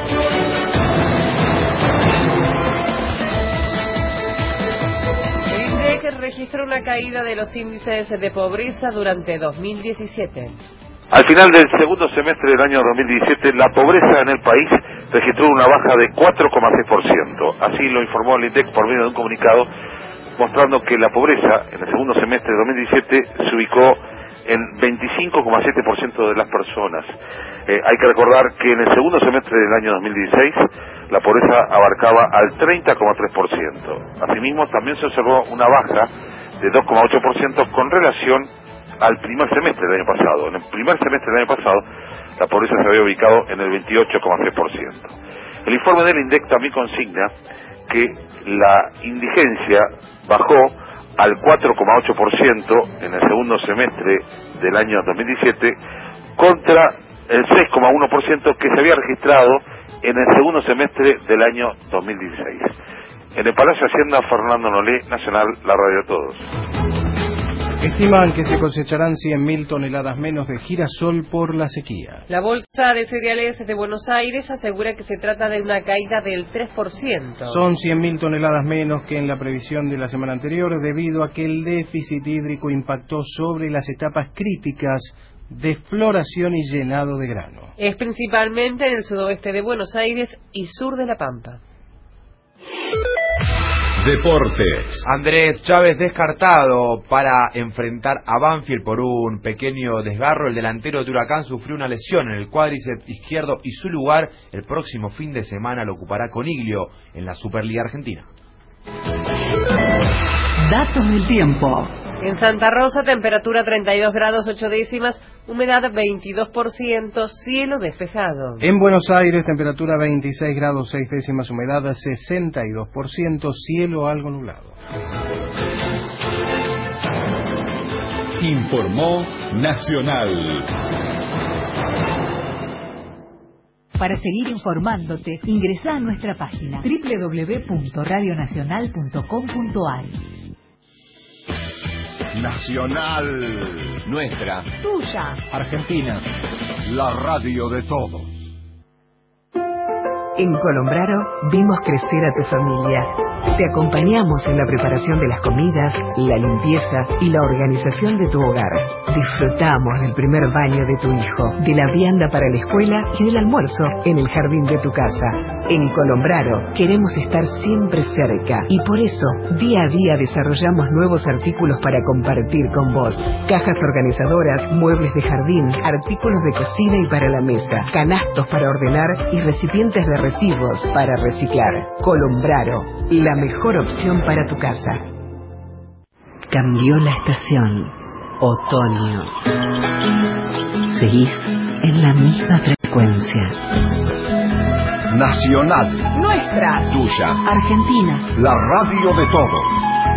El INDEC registró una caída de los índices de pobreza durante 2017. Al final del segundo semestre del año 2017, la pobreza en el país registró una baja de 4,6%. Así lo informó el INDEC por medio de un comunicado, mostrando que la pobreza en el segundo semestre de 2017 se ubicó en 25,7% de las personas. Hay que recordar que en el segundo semestre del año 2016 la pobreza abarcaba al 30,3%. Asimismo, también se observó una baja de 2,8% con relación al primer semestre del año pasado. En el primer semestre del año pasado, la pobreza se había ubicado en el 28,6%. El informe del INDEC también consigna que la indigencia bajó al 4,8% en el segundo semestre del año 2017 contra el 6,1% que se había registrado en el segundo semestre del año 2016. En el Palacio de Hacienda, Fernando Nolé, Nacional, la radio de todos. Estiman que se cosecharán 100.000 toneladas menos de girasol por la sequía. La Bolsa de Cereales de Buenos Aires asegura que se trata de una caída del 3%. Son 100.000 toneladas menos que en la previsión de la semana anterior, debido a que el déficit hídrico impactó sobre las etapas críticas de floración y llenado de grano. Es principalmente en el sudoeste de Buenos Aires y sur de La Pampa. Deportes. Andrés Chávez descartado para enfrentar a Banfield por un pequeño desgarro. El delantero de Huracán sufrió una lesión en el cuádriceps izquierdo y su lugar el próximo fin de semana lo ocupará Coniglio en la Superliga Argentina. Datos del tiempo. En Santa Rosa, temperatura 32 grados 8 décimas, humedad 22%, cielo despejado. En Buenos Aires, temperatura 26 grados 6 décimas, humedad 62%, cielo algo nublado. Informó Nacional. Para seguir informándote, ingresa a nuestra página www.radionacional.com.ar. Nacional. Nuestra. Tuya. Argentina. La radio de todos. En Colombraro vimos crecer a tu familia. Te acompañamos en la preparación de las comidas, la limpieza y la organización de tu hogar. Disfrutamos del primer baño de tu hijo, de la vianda para la escuela y del almuerzo en el jardín de tu casa. En Colombraro queremos estar siempre cerca y por eso día a día desarrollamos nuevos artículos para compartir con vos. Cajas organizadoras, muebles de jardín, artículos de cocina y para la mesa, canastos para ordenar y recipientes de residuos para reciclar. Colombraro, la mejor opción para tu casa. Cambió la estación. Otoño. Seguís en la misma frecuencia. Nacional. Nuestra. Tuya. Argentina. La radio de todos.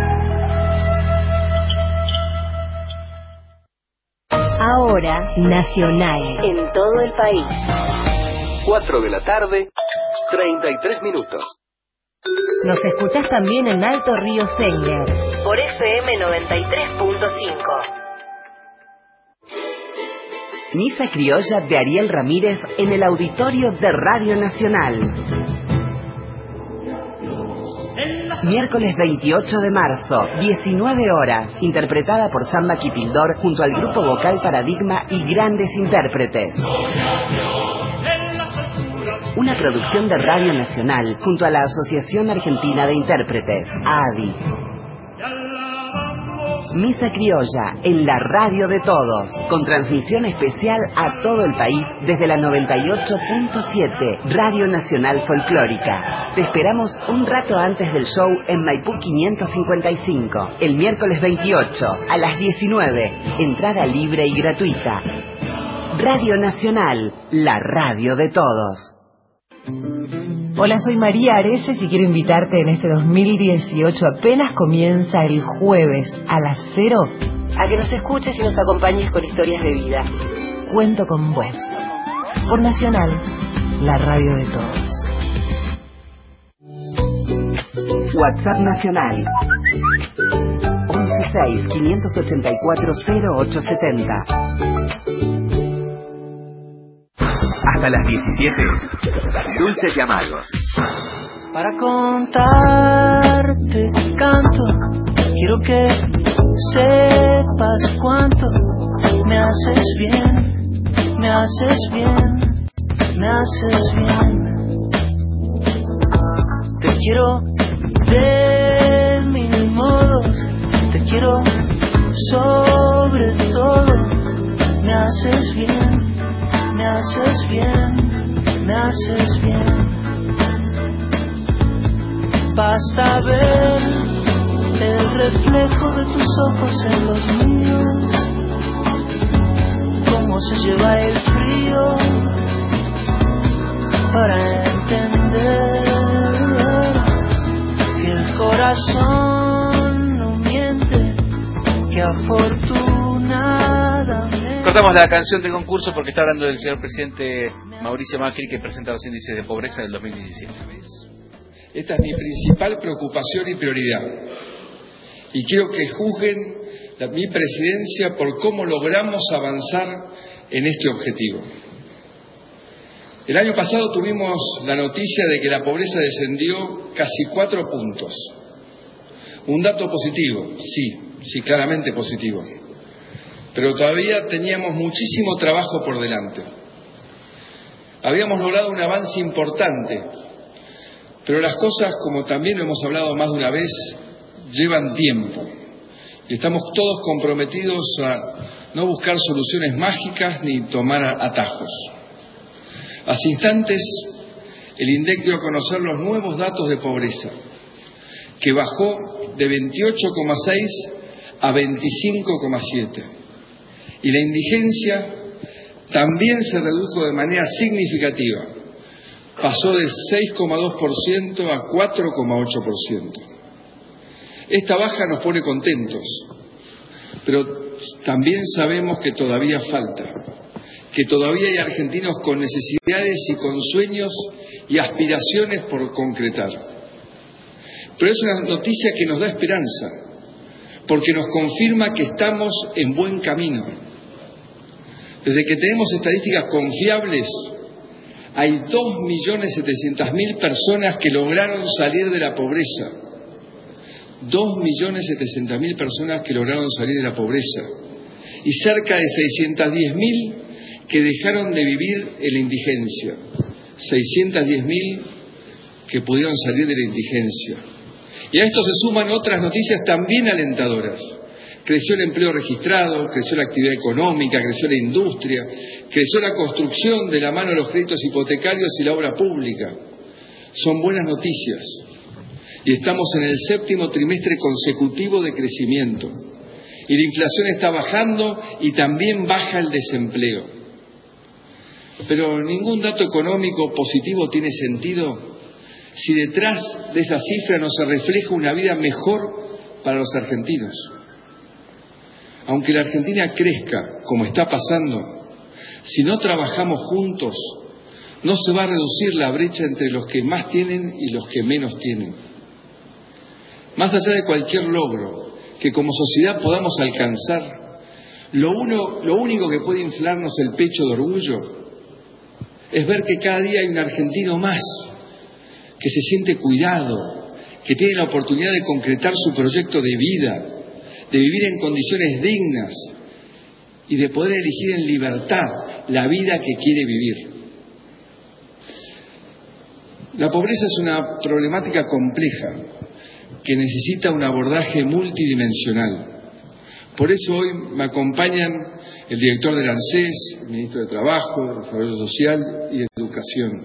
Ahora, Nacional. En todo el país. 4 de la tarde, 33 minutos. Nos escuchás también en Alto Río Sengler por FM 93.5. Misa criolla de Ariel Ramírez en el auditorio de Radio Nacional. Miércoles 28 de marzo, 19 horas, interpretada por Samba Kipildor junto al grupo vocal Paradigma y grandes intérpretes. Una producción de Radio Nacional junto a la Asociación Argentina de Intérpretes, AADI. Misa criolla en la radio de todos, con transmisión especial a todo el país desde la 98.7 Radio Nacional Folclórica. Te esperamos un rato antes del show en Maipú 555, el miércoles 28 a las 19, entrada libre y gratuita. Radio Nacional, la radio de todos. Hola, soy María Areces y quiero invitarte en este 2018, apenas comienza el jueves a las 0, a que nos escuches y nos acompañes con historias de vida. Cuento con vos. Por Nacional, la radio de todos. WhatsApp Nacional 116-584-0870. Hasta las 17, Dulces y Amargos. Para contarte canto, quiero que sepas cuánto me haces bien, me haces bien, me haces bien. Te quiero de mil modos, te quiero sobre todo, me haces bien. Me haces bien, me haces bien. Basta ver el reflejo de tus ojos en los míos, cómo se lleva el frío para entender que el corazón no miente, que afortunadamente. Cortamos la canción del concurso porque está hablando del señor presidente Mauricio Macri, que presenta los índices de pobreza del 2017. Esta es mi principal preocupación y prioridad. Y quiero que juzguen mi presidencia por cómo logramos avanzar en este objetivo. El año pasado tuvimos la noticia de que la pobreza descendió casi 4 puntos. Un dato positivo, sí, claramente positivo. Pero todavía teníamos muchísimo trabajo por delante. Habíamos logrado un avance importante, pero las cosas, como también lo hemos hablado más de una vez, llevan tiempo. Y estamos todos comprometidos a no buscar soluciones mágicas ni tomar atajos. Hace instantes, el INDEC dio a conocer los nuevos datos de pobreza, que bajó de 28,6 a 25,7. Y la indigencia también se redujo de manera significativa. Pasó de 6,2% a 4,8%. Esta baja nos pone contentos, pero también sabemos que todavía falta, que todavía hay argentinos con necesidades y con sueños y aspiraciones por concretar. Pero es una noticia que nos da esperanza, porque nos confirma que estamos en buen camino. Desde que tenemos estadísticas confiables, hay 2.700.000 personas que lograron salir de la pobreza. 2.700.000 personas que lograron salir de la pobreza. Y cerca de 610.000 que dejaron de vivir en la indigencia. 610.000 que pudieron salir de la indigencia. Y a esto se suman otras noticias también alentadoras. Creció el empleo registrado, creció la actividad económica, creció la industria, creció la construcción de la mano de los créditos hipotecarios y la obra pública. Son buenas noticias. Y estamos en el 7º trimestre consecutivo de crecimiento. Y la inflación está bajando y también baja el desempleo. Pero ningún dato económico positivo tiene sentido si detrás de esa cifra no se refleja una vida mejor para los argentinos. Aunque la Argentina crezca, como está pasando, si no trabajamos juntos, No se va a reducir la brecha entre los que más tienen y los que menos tienen. Más allá de cualquier logro que como sociedad podamos alcanzar, lo único que puede inflarnos el pecho de orgullo es ver que cada día hay un argentino más que se siente cuidado, que tiene la oportunidad de concretar su proyecto de vida, de vivir en condiciones dignas y de poder elegir en libertad la vida que quiere vivir. La pobreza es una problemática compleja que necesita un abordaje multidimensional. Por eso hoy me acompañan el director del ANSES, el ministro de Trabajo, de Desarrollo Social y de Educación.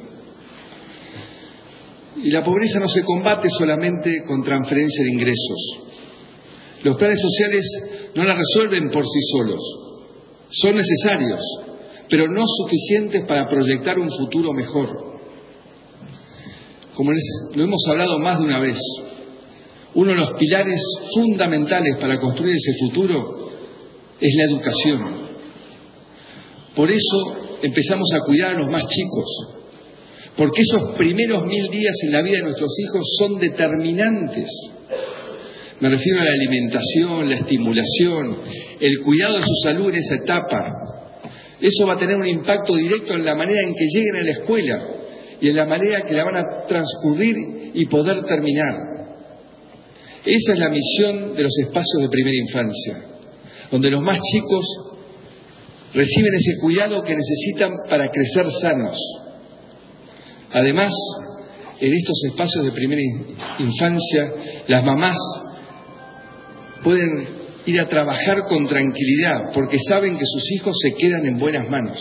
Y la pobreza no se combate solamente con transferencia de ingresos. Los planes sociales no la resuelven por sí solos. Son necesarios, pero no suficientes para proyectar un futuro mejor. Como lo hemos hablado más de una vez, uno de los pilares fundamentales para construir ese futuro es la educación. Por eso empezamos a cuidar a los más chicos, porque esos primeros 1000 días en la vida de nuestros hijos son determinantes. Me refiero a la alimentación, la estimulación, el cuidado de su salud en esa etapa. Eso va a tener un impacto directo en la manera en que lleguen a la escuela y en la manera que la van a transcurrir y poder terminar. Esa es la misión de los espacios de primera infancia, donde los más chicos reciben ese cuidado que necesitan para crecer sanos. Además, en estos espacios de primera infancia, las mamás pueden ir a trabajar con tranquilidad, porque saben que sus hijos se quedan en buenas manos.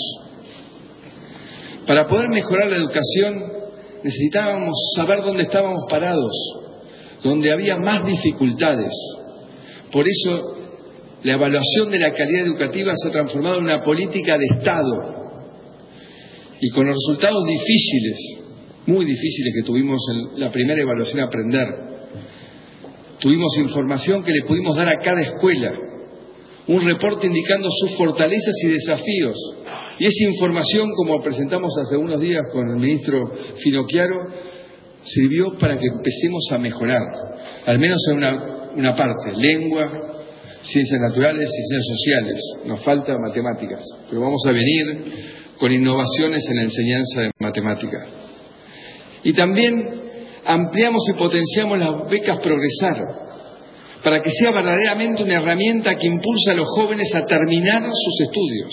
Para poder mejorar la educación, necesitábamos saber dónde estábamos parados, donde había más dificultades. Por eso, la evaluación de la calidad educativa se ha transformado en una política de Estado. Y con los resultados difíciles, muy difíciles que tuvimos en la primera evaluación Aprender, tuvimos información que le pudimos dar a cada escuela, un reporte indicando sus fortalezas y desafíos. Y esa información, como presentamos hace unos días con el ministro Finocchiaro, sirvió para que empecemos a mejorar, al menos en una parte, lengua, ciencias naturales y ciencias sociales. Nos falta matemáticas, pero vamos a venir con innovaciones en la enseñanza de matemáticas. Y también ampliamos y potenciamos las becas Progresar, para que sea verdaderamente una herramienta que impulsa a los jóvenes a terminar sus estudios.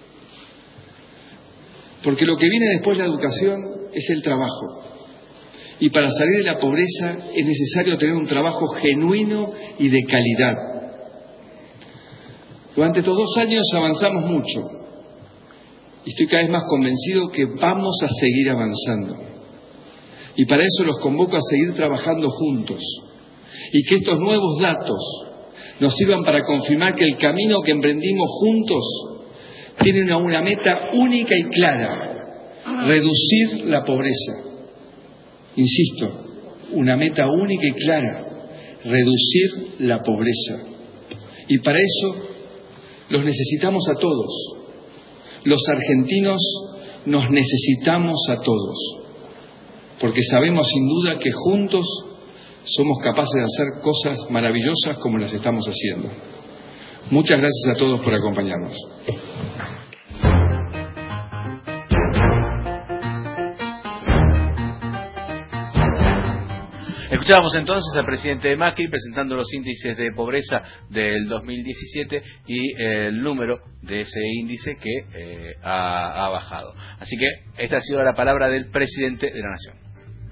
Porque lo que viene después de la educación es el trabajo. Y para salir de la pobreza es necesario tener un trabajo genuino y de calidad. Durante estos 2 años avanzamos mucho. Y estoy cada vez más convencido que vamos a seguir avanzando. Y para eso los convoco a seguir trabajando juntos. Y que estos nuevos datos nos sirvan para confirmar que el camino que emprendimos juntos tiene una meta única y clara: reducir la pobreza. Insisto, una meta única y clara: reducir la pobreza. Y para eso los necesitamos a todos. Los argentinos nos necesitamos a todos, porque sabemos sin duda que juntos somos capaces de hacer cosas maravillosas como las estamos haciendo. Muchas gracias a todos por acompañarnos. Escuchábamos entonces al presidente Macri presentando los índices de pobreza del 2017 y el número de ese índice que ha bajado. Así que esta ha sido la palabra del presidente de la Nación.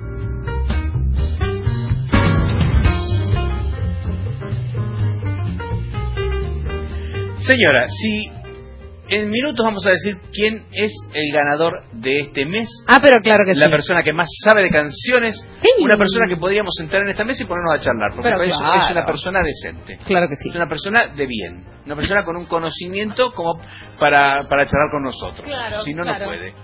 Señora, si en minutos vamos a decir quién es el ganador de este mes. Pero claro que sí. La persona que más sabe de canciones, sí. Una persona que podríamos sentar en esta mesa y ponernos a charlar, porque claro, es una persona decente. Claro que sí. Es una persona de bien, una persona con un conocimiento como para charlar con nosotros. Claro, si no, claro. no puede.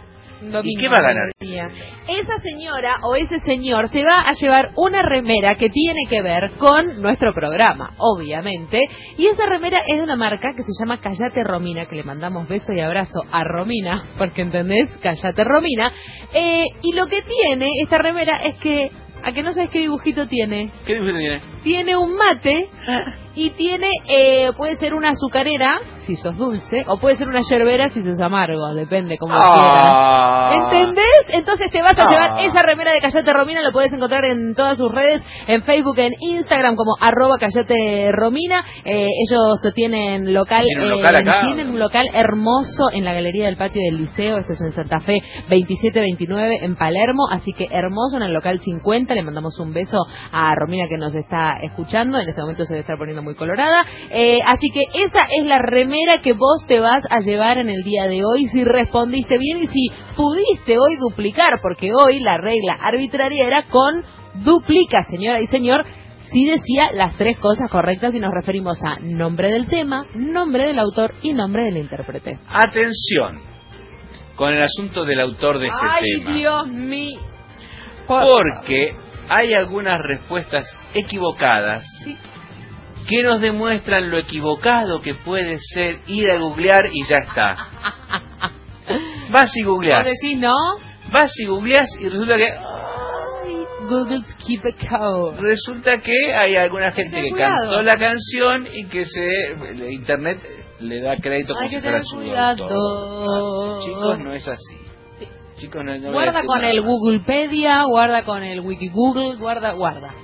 ¿Y qué va a ganar? Esa señora o ese señor se va a llevar una remera que tiene que ver con nuestro programa, obviamente. Y esa remera es de una marca que se llama Callate Romina, que le mandamos beso y abrazo a Romina, porque ¿entendés? Callate Romina. Y lo que tiene esta remera es que... ¿A que no sabes qué dibujito tiene? ¿Qué dibujito tiene? Tiene un mate y tiene, puede ser una azucarera, si sos dulce, o puede ser una yerbera si sos amargo, depende como quieras. ¿Entendés? Entonces te vas a llevar esa remera de Callate Romina, lo puedes encontrar en todas sus redes, en Facebook, en Instagram, como @Callate Romina. Ellos tienen local, tienen un local hermoso en la Galería del Patio del Liceo, esto es en Santa Fe 2729 en Palermo, así que hermoso, en el local 50. Le mandamos un beso a Romina que nos está escuchando, en este momento se debe estar poniendo muy colorada, así que esa es la remera que vos te vas a llevar en el día de hoy, si respondiste bien y si pudiste hoy duplicar, porque hoy la regla arbitraria era con duplica, señora y señor, si decía las 3 cosas correctas y nos referimos a nombre del tema, nombre del autor y nombre del intérprete. Atención con el asunto del autor de este tema. ¡Ay, Dios mío! Porque hay algunas respuestas equivocadas que nos demuestran lo equivocado que puede ser ir a googlear y ya está. Vas y googleás. ¿Vos decís no? Vas y googleás y resulta que... Google keep a code. Resulta que hay alguna gente que cantó la canción y que Internet le da crédito como si fuera su autor. Chicos, no es así. Chicos, no guarda con nada. El Googlepedia, guarda con el Wikigoogle, guarda.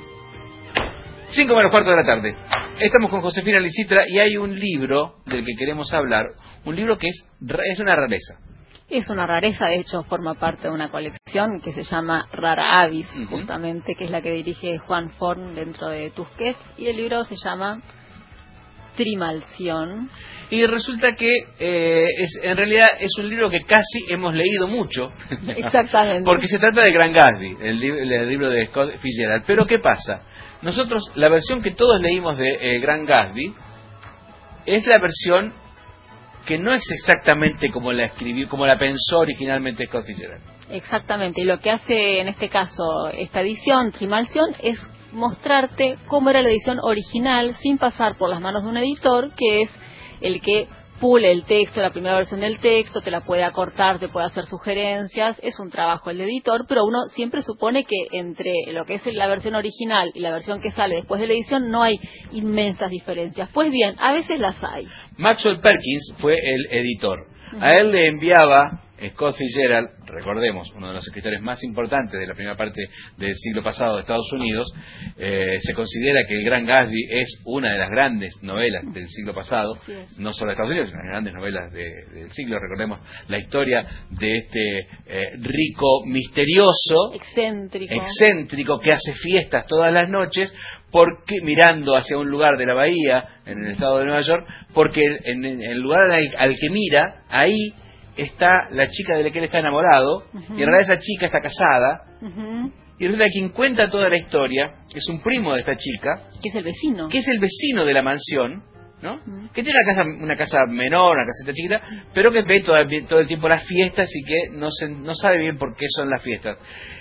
5:15 de la tarde. Estamos con Josefina Licitra y hay un libro del que queremos hablar, un libro que es una rareza. Es una rareza, de hecho forma parte de una colección que se llama Rara Avis, justamente, que es la que dirige Juan Forn dentro de Tusquets, y el libro se llama Trimalción. Y resulta que en realidad es un libro que casi hemos leído mucho. Exactamente. Porque se trata de Gran Gatsby, el libro de Scott Fitzgerald. Pero ¿qué pasa? Nosotros, la versión que todos leímos de Gran Gatsby es la versión que no es exactamente como la escribió, como la pensó originalmente Scott Fitzgerald. Exactamente, y lo que hace en este caso esta edición, Trimalción, es mostrarte cómo era la edición original sin pasar por las manos de un editor, que es el que pule el texto, la primera versión del texto, te la puede acortar, te puede hacer sugerencias, es un trabajo el editor, pero uno siempre supone que entre lo que es la versión original y la versión que sale después de la edición no hay inmensas diferencias. Pues bien, a veces las hay. Maxwell Perkins fue el editor. A él le enviaba Scott Fitzgerald, recordemos, uno de los escritores más importantes de la primera parte del siglo pasado de Estados Unidos. Se considera que el Gran Gatsby es una de las grandes novelas del siglo pasado, no solo de Estados Unidos, sino las grandes novelas del siglo. Recordemos la historia de este rico, misterioso, excéntrico, que hace fiestas todas las noches, porque mirando hacia un lugar de la bahía, en el estado de Nueva York, porque en el lugar al que mira, ahí está la chica de la que él está enamorado, y en realidad esa chica está casada, y resulta que quien cuenta toda la historia es un primo de esta chica, que es el vecino, de la mansión, ¿no? Que tiene una casa menor, una casita chiquita, pero que ve todo el tiempo las fiestas y que no sabe bien por qué son las fiestas.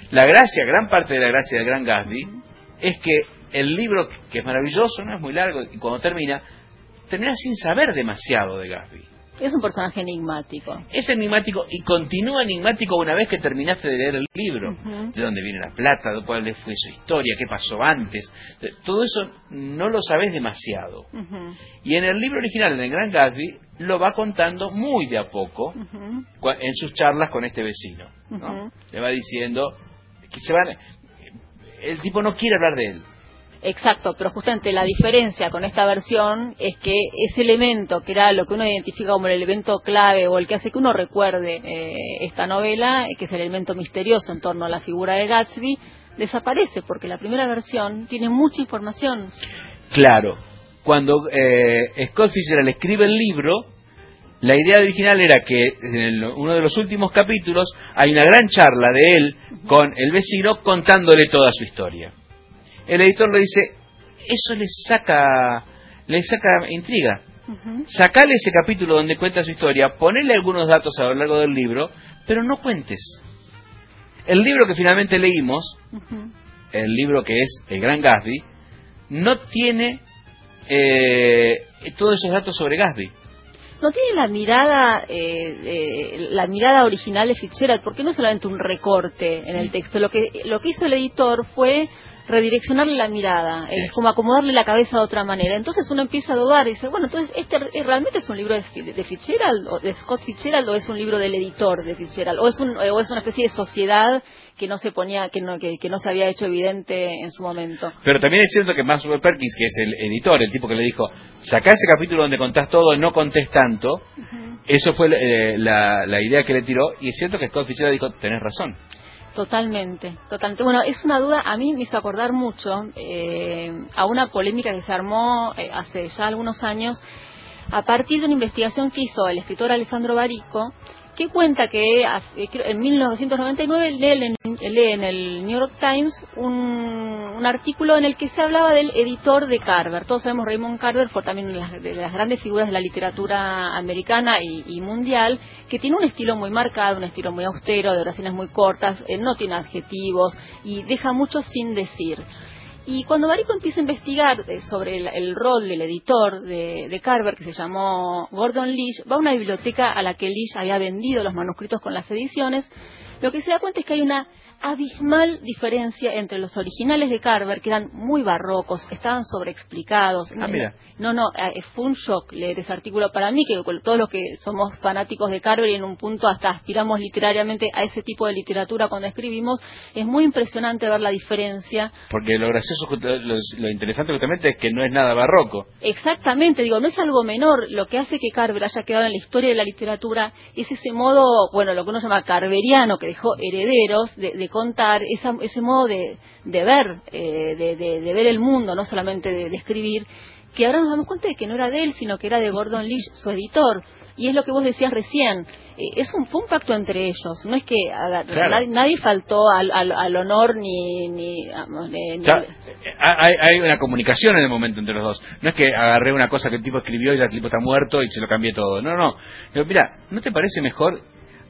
Gran parte de la gracia del Gran Gatsby es que el libro, que es maravilloso, no es muy largo, y cuando termina sin saber demasiado de Gatsby. Es un personaje enigmático. Es enigmático y continúa enigmático una vez que terminaste de leer el libro. De dónde viene la plata, de cuál fue su historia, qué pasó antes. Todo eso no lo sabes demasiado. Y en el libro original, en el Gran Gatsby, lo va contando muy de a poco en sus charlas con este vecino, ¿no? Le va diciendo que el tipo no quiere hablar de él. Exacto, pero justamente la diferencia con esta versión es que ese elemento, que era lo que uno identifica como el elemento clave o el que hace que uno recuerde esta novela, que es el elemento misterioso en torno a la figura de Gatsby, desaparece, porque la primera versión tiene mucha información. Claro, cuando Scott Fitzgerald escribe el libro, la idea original era que en uno de los últimos capítulos hay una gran charla de él con el vecino contándole toda su historia. El editor le dice, eso le saca intriga. Sacale ese capítulo donde cuenta su historia, ponele algunos datos a lo largo del libro, pero no cuentes. El libro que finalmente leímos, el libro que es El Gran Gatsby, no tiene todos esos datos sobre Gatsby. No tiene la mirada original de Fitzgerald, porque no es solamente un recorte en el texto. Lo que hizo el editor fue redireccionarle la mirada, como acomodarle la cabeza de otra manera. Entonces uno empieza a dudar y dice, bueno, entonces realmente es un libro de Fitzgerald, o de Scott Fitzgerald, o es un libro del editor de Fitzgerald, o es una especie de sociedad que no se ponía, que no se había hecho evidente en su momento. Pero también es cierto que Maxwell Perkins, que es el editor, el tipo que le dijo, sacá ese capítulo donde contás todo y no contés tanto, eso fue la idea que le tiró, y es cierto que Scott Fitzgerald dijo, tenés razón. Totalmente. Bueno, es una duda, a mí me hizo acordar mucho a una polémica que se armó hace ya algunos años a partir de una investigación que hizo el escritor Alessandro Barico, que cuenta que en 1999 lee en el New York Times un artículo en el que se hablaba del editor de Carver. Todos sabemos Raymond Carver fue también una de las grandes figuras de la literatura americana y mundial, que tiene un estilo muy marcado, un estilo muy austero, de oraciones muy cortas, no tiene adjetivos y deja mucho sin decir. Y cuando Barico empieza a investigar sobre el rol del editor de Carver, que se llamó Gordon Lish, va a una biblioteca a la que Lish había vendido los manuscritos con las ediciones, lo que se da cuenta es que hay una abismal diferencia entre los originales de Carver, que eran muy barrocos, estaban sobreexplicados. Mira. Fue un shock leer ese artículo para mí, que todos los que somos fanáticos de Carver y en un punto hasta aspiramos literariamente a ese tipo de literatura cuando escribimos, es muy impresionante ver la diferencia. Porque lo gracioso, lo interesante justamente es que no es nada barroco. Exactamente, no es algo menor. Lo que hace que Carver haya quedado en la historia de la literatura es ese modo, lo que uno llama carveriano, que dejó herederos de contar, ese modo de ver, de ver el mundo, no solamente de escribir, que ahora nos damos cuenta de que no era de él, sino que era de Gordon Lish, su editor. Y es lo que vos decías recién, fue un pacto entre ellos, no es que nadie faltó al honor Claro, hay una comunicación en el momento entre los dos, no es que agarré una cosa que el tipo escribió y el tipo está muerto y se lo cambié todo, no. Pero mira, ¿no te parece mejor?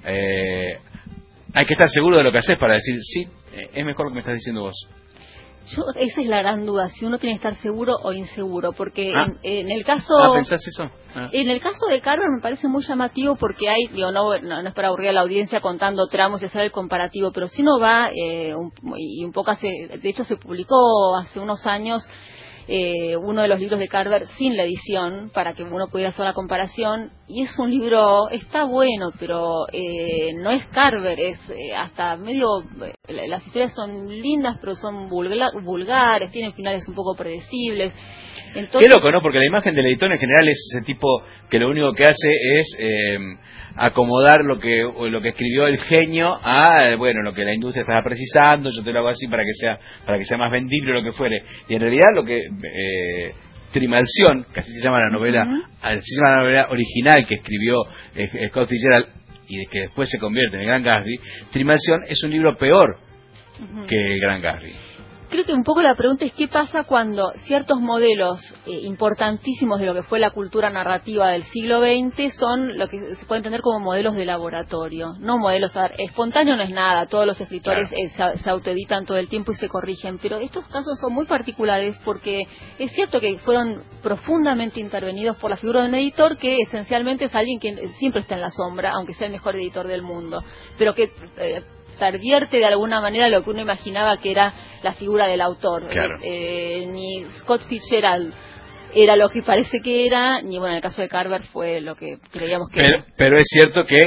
Hay que estar seguro de lo que haces para decir, sí, es mejor lo que me estás diciendo vos. Esa es la gran duda, si uno tiene que estar seguro o inseguro, porque en el caso... ¿pensás eso? En el caso de Carver me parece muy llamativo porque hay, no es para aburrir a la audiencia contando tramos y hacer el comparativo, pero si uno va, y un poco de hecho se publicó hace unos años uno de los libros de Carver sin la edición para que uno pudiera hacer la comparación, y es un libro, está bueno, pero no es Carver, es hasta medio, las historias son lindas pero son vulgares, tienen finales un poco predecibles. Entonces, qué loco, ¿no? Porque la imagen del editor en general es ese tipo que lo único que hace es acomodar lo que escribió el genio a lo que la industria estaba precisando. Yo te lo hago así para que sea más vendible o lo que fuere. Y en realidad lo que Trimalción, que así se llama la novela, así se llama la novela original que escribió Scott Fitzgerald y que después se convierte en el Gran Gatsby, Trimalción es un libro peor que el Gran Gatsby. Creo que un poco la pregunta es qué pasa cuando ciertos modelos importantísimos de lo que fue la cultura narrativa del siglo XX son lo que se puede entender como modelos de laboratorio, no modelos, espontáneo no es nada, todos los escritores se autoeditan todo el tiempo y se corrigen, pero estos casos son muy particulares porque es cierto que fueron profundamente intervenidos por la figura de un editor que esencialmente es alguien que siempre está en la sombra, aunque sea el mejor editor del mundo, pero que pervierte de alguna manera lo que uno imaginaba que era la figura del autor. Claro. Ni Scott Fitzgerald era lo que parece que era, ni en el caso de Carver fue lo que creíamos que era. Pero es cierto que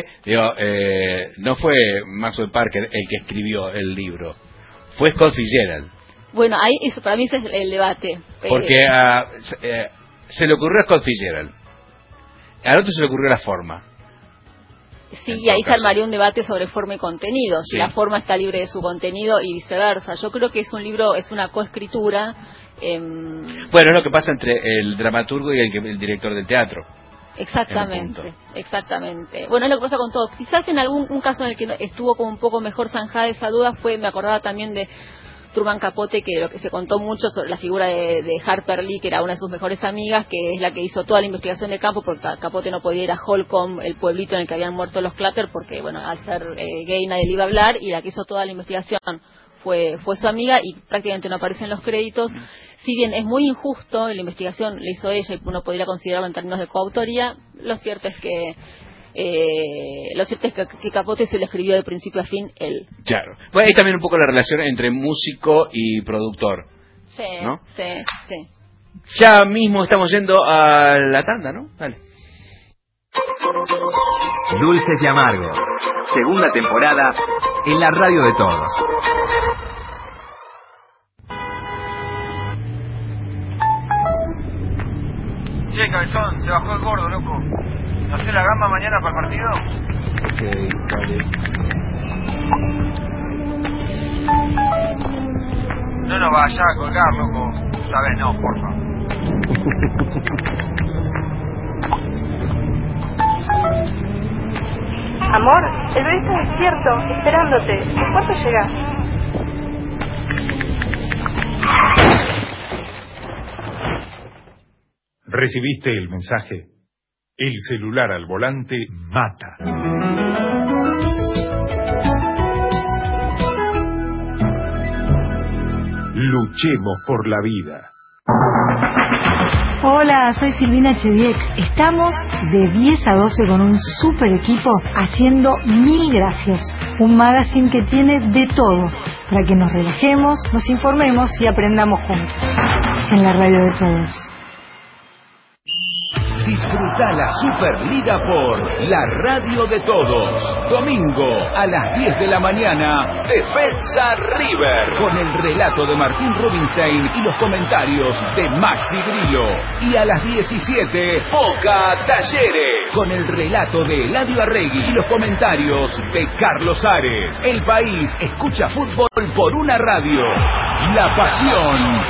no fue Maxwell Parker el que escribió el libro, fue Scott Fitzgerald. Bueno, ahí eso para mí ese es el debate. Porque se le ocurrió a Scott Fitzgerald, al otro se le ocurrió la forma. Sí, y ahí se armaría un debate sobre forma y contenido, si la forma está libre de su contenido y viceversa. Yo creo que es un libro, es una coescritura. Bueno, es lo que pasa entre el dramaturgo y el director del teatro. Exactamente. Bueno, es lo que pasa con todo. Quizás en algún caso en el que estuvo como un poco mejor zanjada esa duda me acordaba también de Truman Capote, que lo que se contó mucho sobre la figura de Harper Lee, que era una de sus mejores amigas, que es la que hizo toda la investigación de campo, porque Capote no podía ir a Holcomb, el pueblito en el que habían muerto los Clutter, porque bueno, al ser gay nadie le iba a hablar, y la que hizo toda la investigación fue su amiga, y prácticamente no aparece en los créditos. Si bien es muy injusto, la investigación la hizo ella y uno podría considerarlo en términos de coautoría, lo cierto es que Capote se lo escribió de principio a fin él. Claro. Bueno, hay también un poco la relación entre músico y productor. Sí, ¿no? sí. Ya mismo estamos yendo a la tanda, ¿no? Dale. Dulces y Amargos, segunda temporada en la radio de todos. Che, cabezón, se bajó el gordo, loco. ¿No hace la gamba mañana para el partido? Ok, vale. No nos vayas a colgar, loco. Esta vez no, porfa. Amor, el bebé está despierto, esperándote. ¿En cuánto llegás? ¿Recibiste el mensaje? El celular al volante mata. Luchemos por la vida. Hola, soy Silvina Chediek. Estamos de 10 a 12 con un super equipo haciendo Mil Gracias, un magazine que tiene de todo para que nos relajemos, nos informemos y aprendamos juntos en la radio de todos. Disfruta la Superliga por la radio de todos. Domingo a las 10 de la mañana, Defensa River, con el relato de Martín Rubinstein y los comentarios de Maxi Grillo. Y a las 17, Boca Talleres, con el relato de Eladio Arregui y los comentarios de Carlos Ares. El país escucha fútbol por una radio. La pasión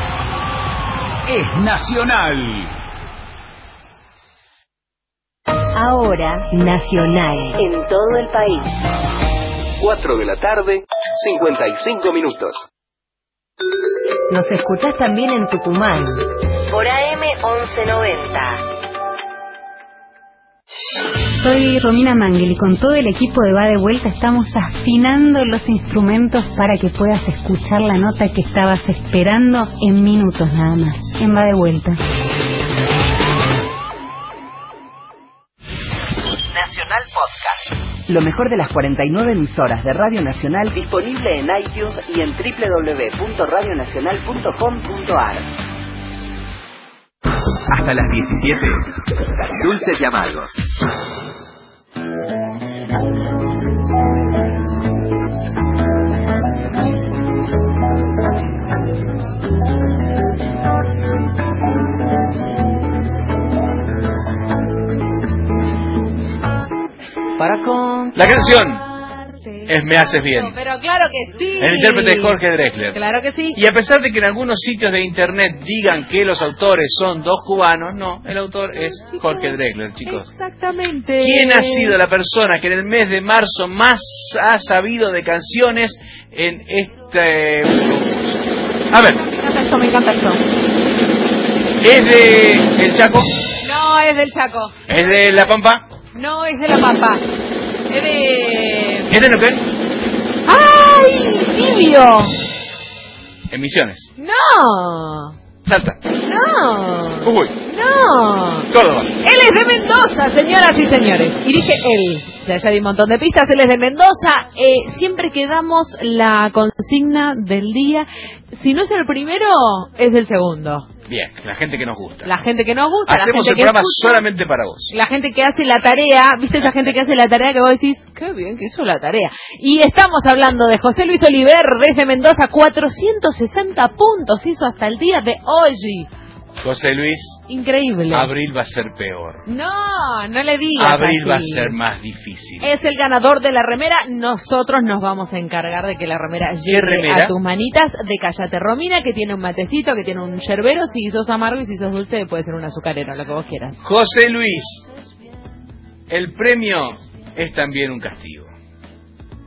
es nacional. Ahora, nacional, en todo el país. 4 de la tarde, 55 minutos. Nos escuchás también en Tucumán, por AM 1190. Soy Romina Mangel y con todo el equipo de Va de Vuelta estamos afinando los instrumentos para que puedas escuchar la nota que estabas esperando en minutos nada más, en Va de Vuelta. Nacional Podcast. Lo mejor de las 49 emisoras de Radio Nacional disponible en iTunes y en www.radionacional.com.ar. Hasta las 17. Dulces y Amargos. La canción es Me Haces Bien. Pero claro que sí. El intérprete es Jorge Drexler. Claro que sí. Y a pesar de que en algunos sitios de internet digan que los autores son dos cubanos, no, el autor es Jorge Drexler, chicos. Exactamente. ¿Quién ha sido la persona que en el mes de marzo más ha sabido de canciones en este concurso? A ver. Me encanta esto. ¿Es de El Chaco? No, es del Chaco. ¿Es de La Pampa? No, es de La Pampa. Es de... ¿Es de Neuquén? ¡Ay, tibio! En Misiones. ¡No! Salta. ¡No! Jujuy. ¡No! Córdoba. Él es de Mendoza, señoras y señores. Y dije él. O sea, ya di un montón de pistas. Él es de Mendoza. Siempre que damos la consigna del día, si no es el primero, es el segundo. Bien, la gente que nos gusta. La gente que nos gusta. Hacemos la gente el que programa escucha, solamente para vos. la gente que hace la tarea. ¿Viste esa gente que hace la tarea que vos decís, qué bien que hizo la tarea? Y estamos hablando de José Luis Oliver desde Mendoza. 460 puntos hizo hasta el día de hoy. José Luis. Increíble. Abril va a ser peor. No, no le digas Abril así. va a ser más difícil. Es el ganador de la remera. Nosotros nos vamos a encargar de que la remera llegue remera? a tus manitas. De Cállate Romina, que tiene un matecito, que tiene un yerbero. Si sos amargo y si sos dulce, puede ser un azucarero, lo que vos quieras. José Luis, el premio es también un castigo.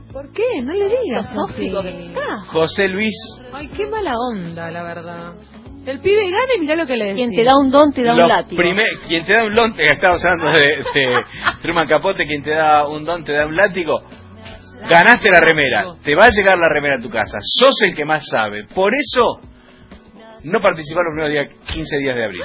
¿Por qué? No le digas así. José Luis. Ay, qué mala onda, la verdad. El pibe gana y mirá lo que le decís. Quien te da un don te da un látigo. Quien te da un don, estamos hablando de Truman Capote, quien te da un don te da un látigo. Ganaste la remera, te va a llegar la remera a tu casa, sos el que más sabe. Por eso, no participar los primeros 15 días de abril.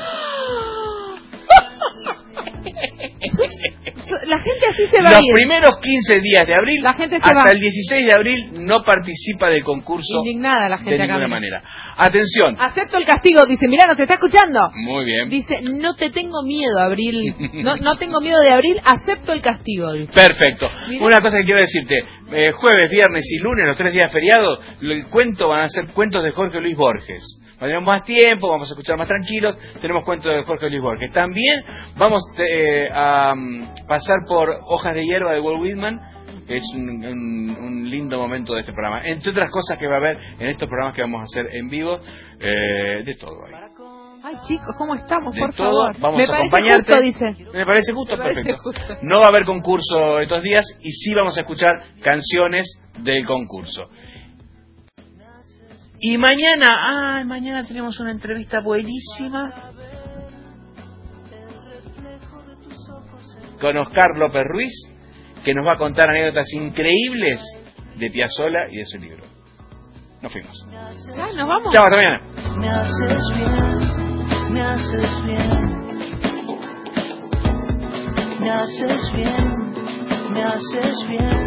La gente así se va los a ir. Los primeros 15 días de abril, la gente se hasta va. el 16 de abril, no participa del concurso. Indignada la gente de ninguna acá. manera. Atención. Acepto el castigo, dice, mirá, no te está escuchando. Muy bien. Dice, no te tengo miedo, Abril. No tengo miedo de abril, acepto el castigo. Dice. Perfecto. Mirá. Una cosa que quiero decirte, jueves, viernes y lunes, los 3 días feriados, el cuento van a ser cuentos de Jorge Luis Borges. Tenemos más tiempo, vamos a escuchar más tranquilos, tenemos cuentos de Jorge Luis Borges. También vamos a pasar por Hojas de Hierba de Walt Whitman, que es un lindo momento de este programa. Entre otras cosas que va a haber en estos programas que vamos a hacer en vivo, de todo ahí. Ay, chicos, ¿cómo estamos? De por todo, favor. Vamos Me a parece acompañarte. Justo, dice. Me parece justo, Me parece perfecto. justo. No va a haber concurso estos días y sí vamos a escuchar canciones del concurso. Y mañana tenemos una entrevista buenísima con Oscar López Ruiz, que nos va a contar anécdotas increíbles de Piazzolla y de su libro. Nos fuimos. Ya, nos vamos. Chao, hasta mañana. Me haces bien, me haces bien. Me haces bien, me haces bien.